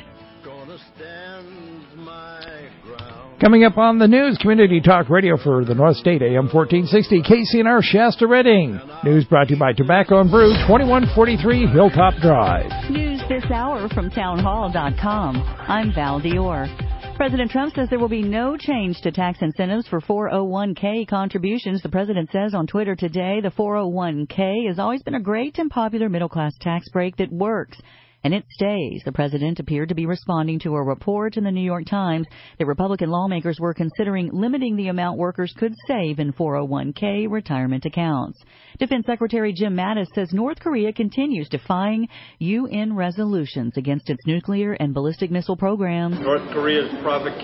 Coming up on the news, Community Talk Radio for the North State, AM 1460, KCNR Shasta Redding. News brought to you by Tobacco and Brew, 2143 Hilltop Drive. News this hour from townhall.com. I'm Val Dior. President Trump says there will be no change to tax incentives for 401k contributions. The president says on Twitter today the 401k has always been a great and popular middle-class tax break that works. And it stays. The president appeared to be responding to a report in the New York Times that Republican lawmakers were considering limiting the amount workers could save in 401k retirement accounts. Defense Secretary Jim Mattis says North Korea continues defying UN resolutions against its nuclear and ballistic missile programs. North Korea's provocation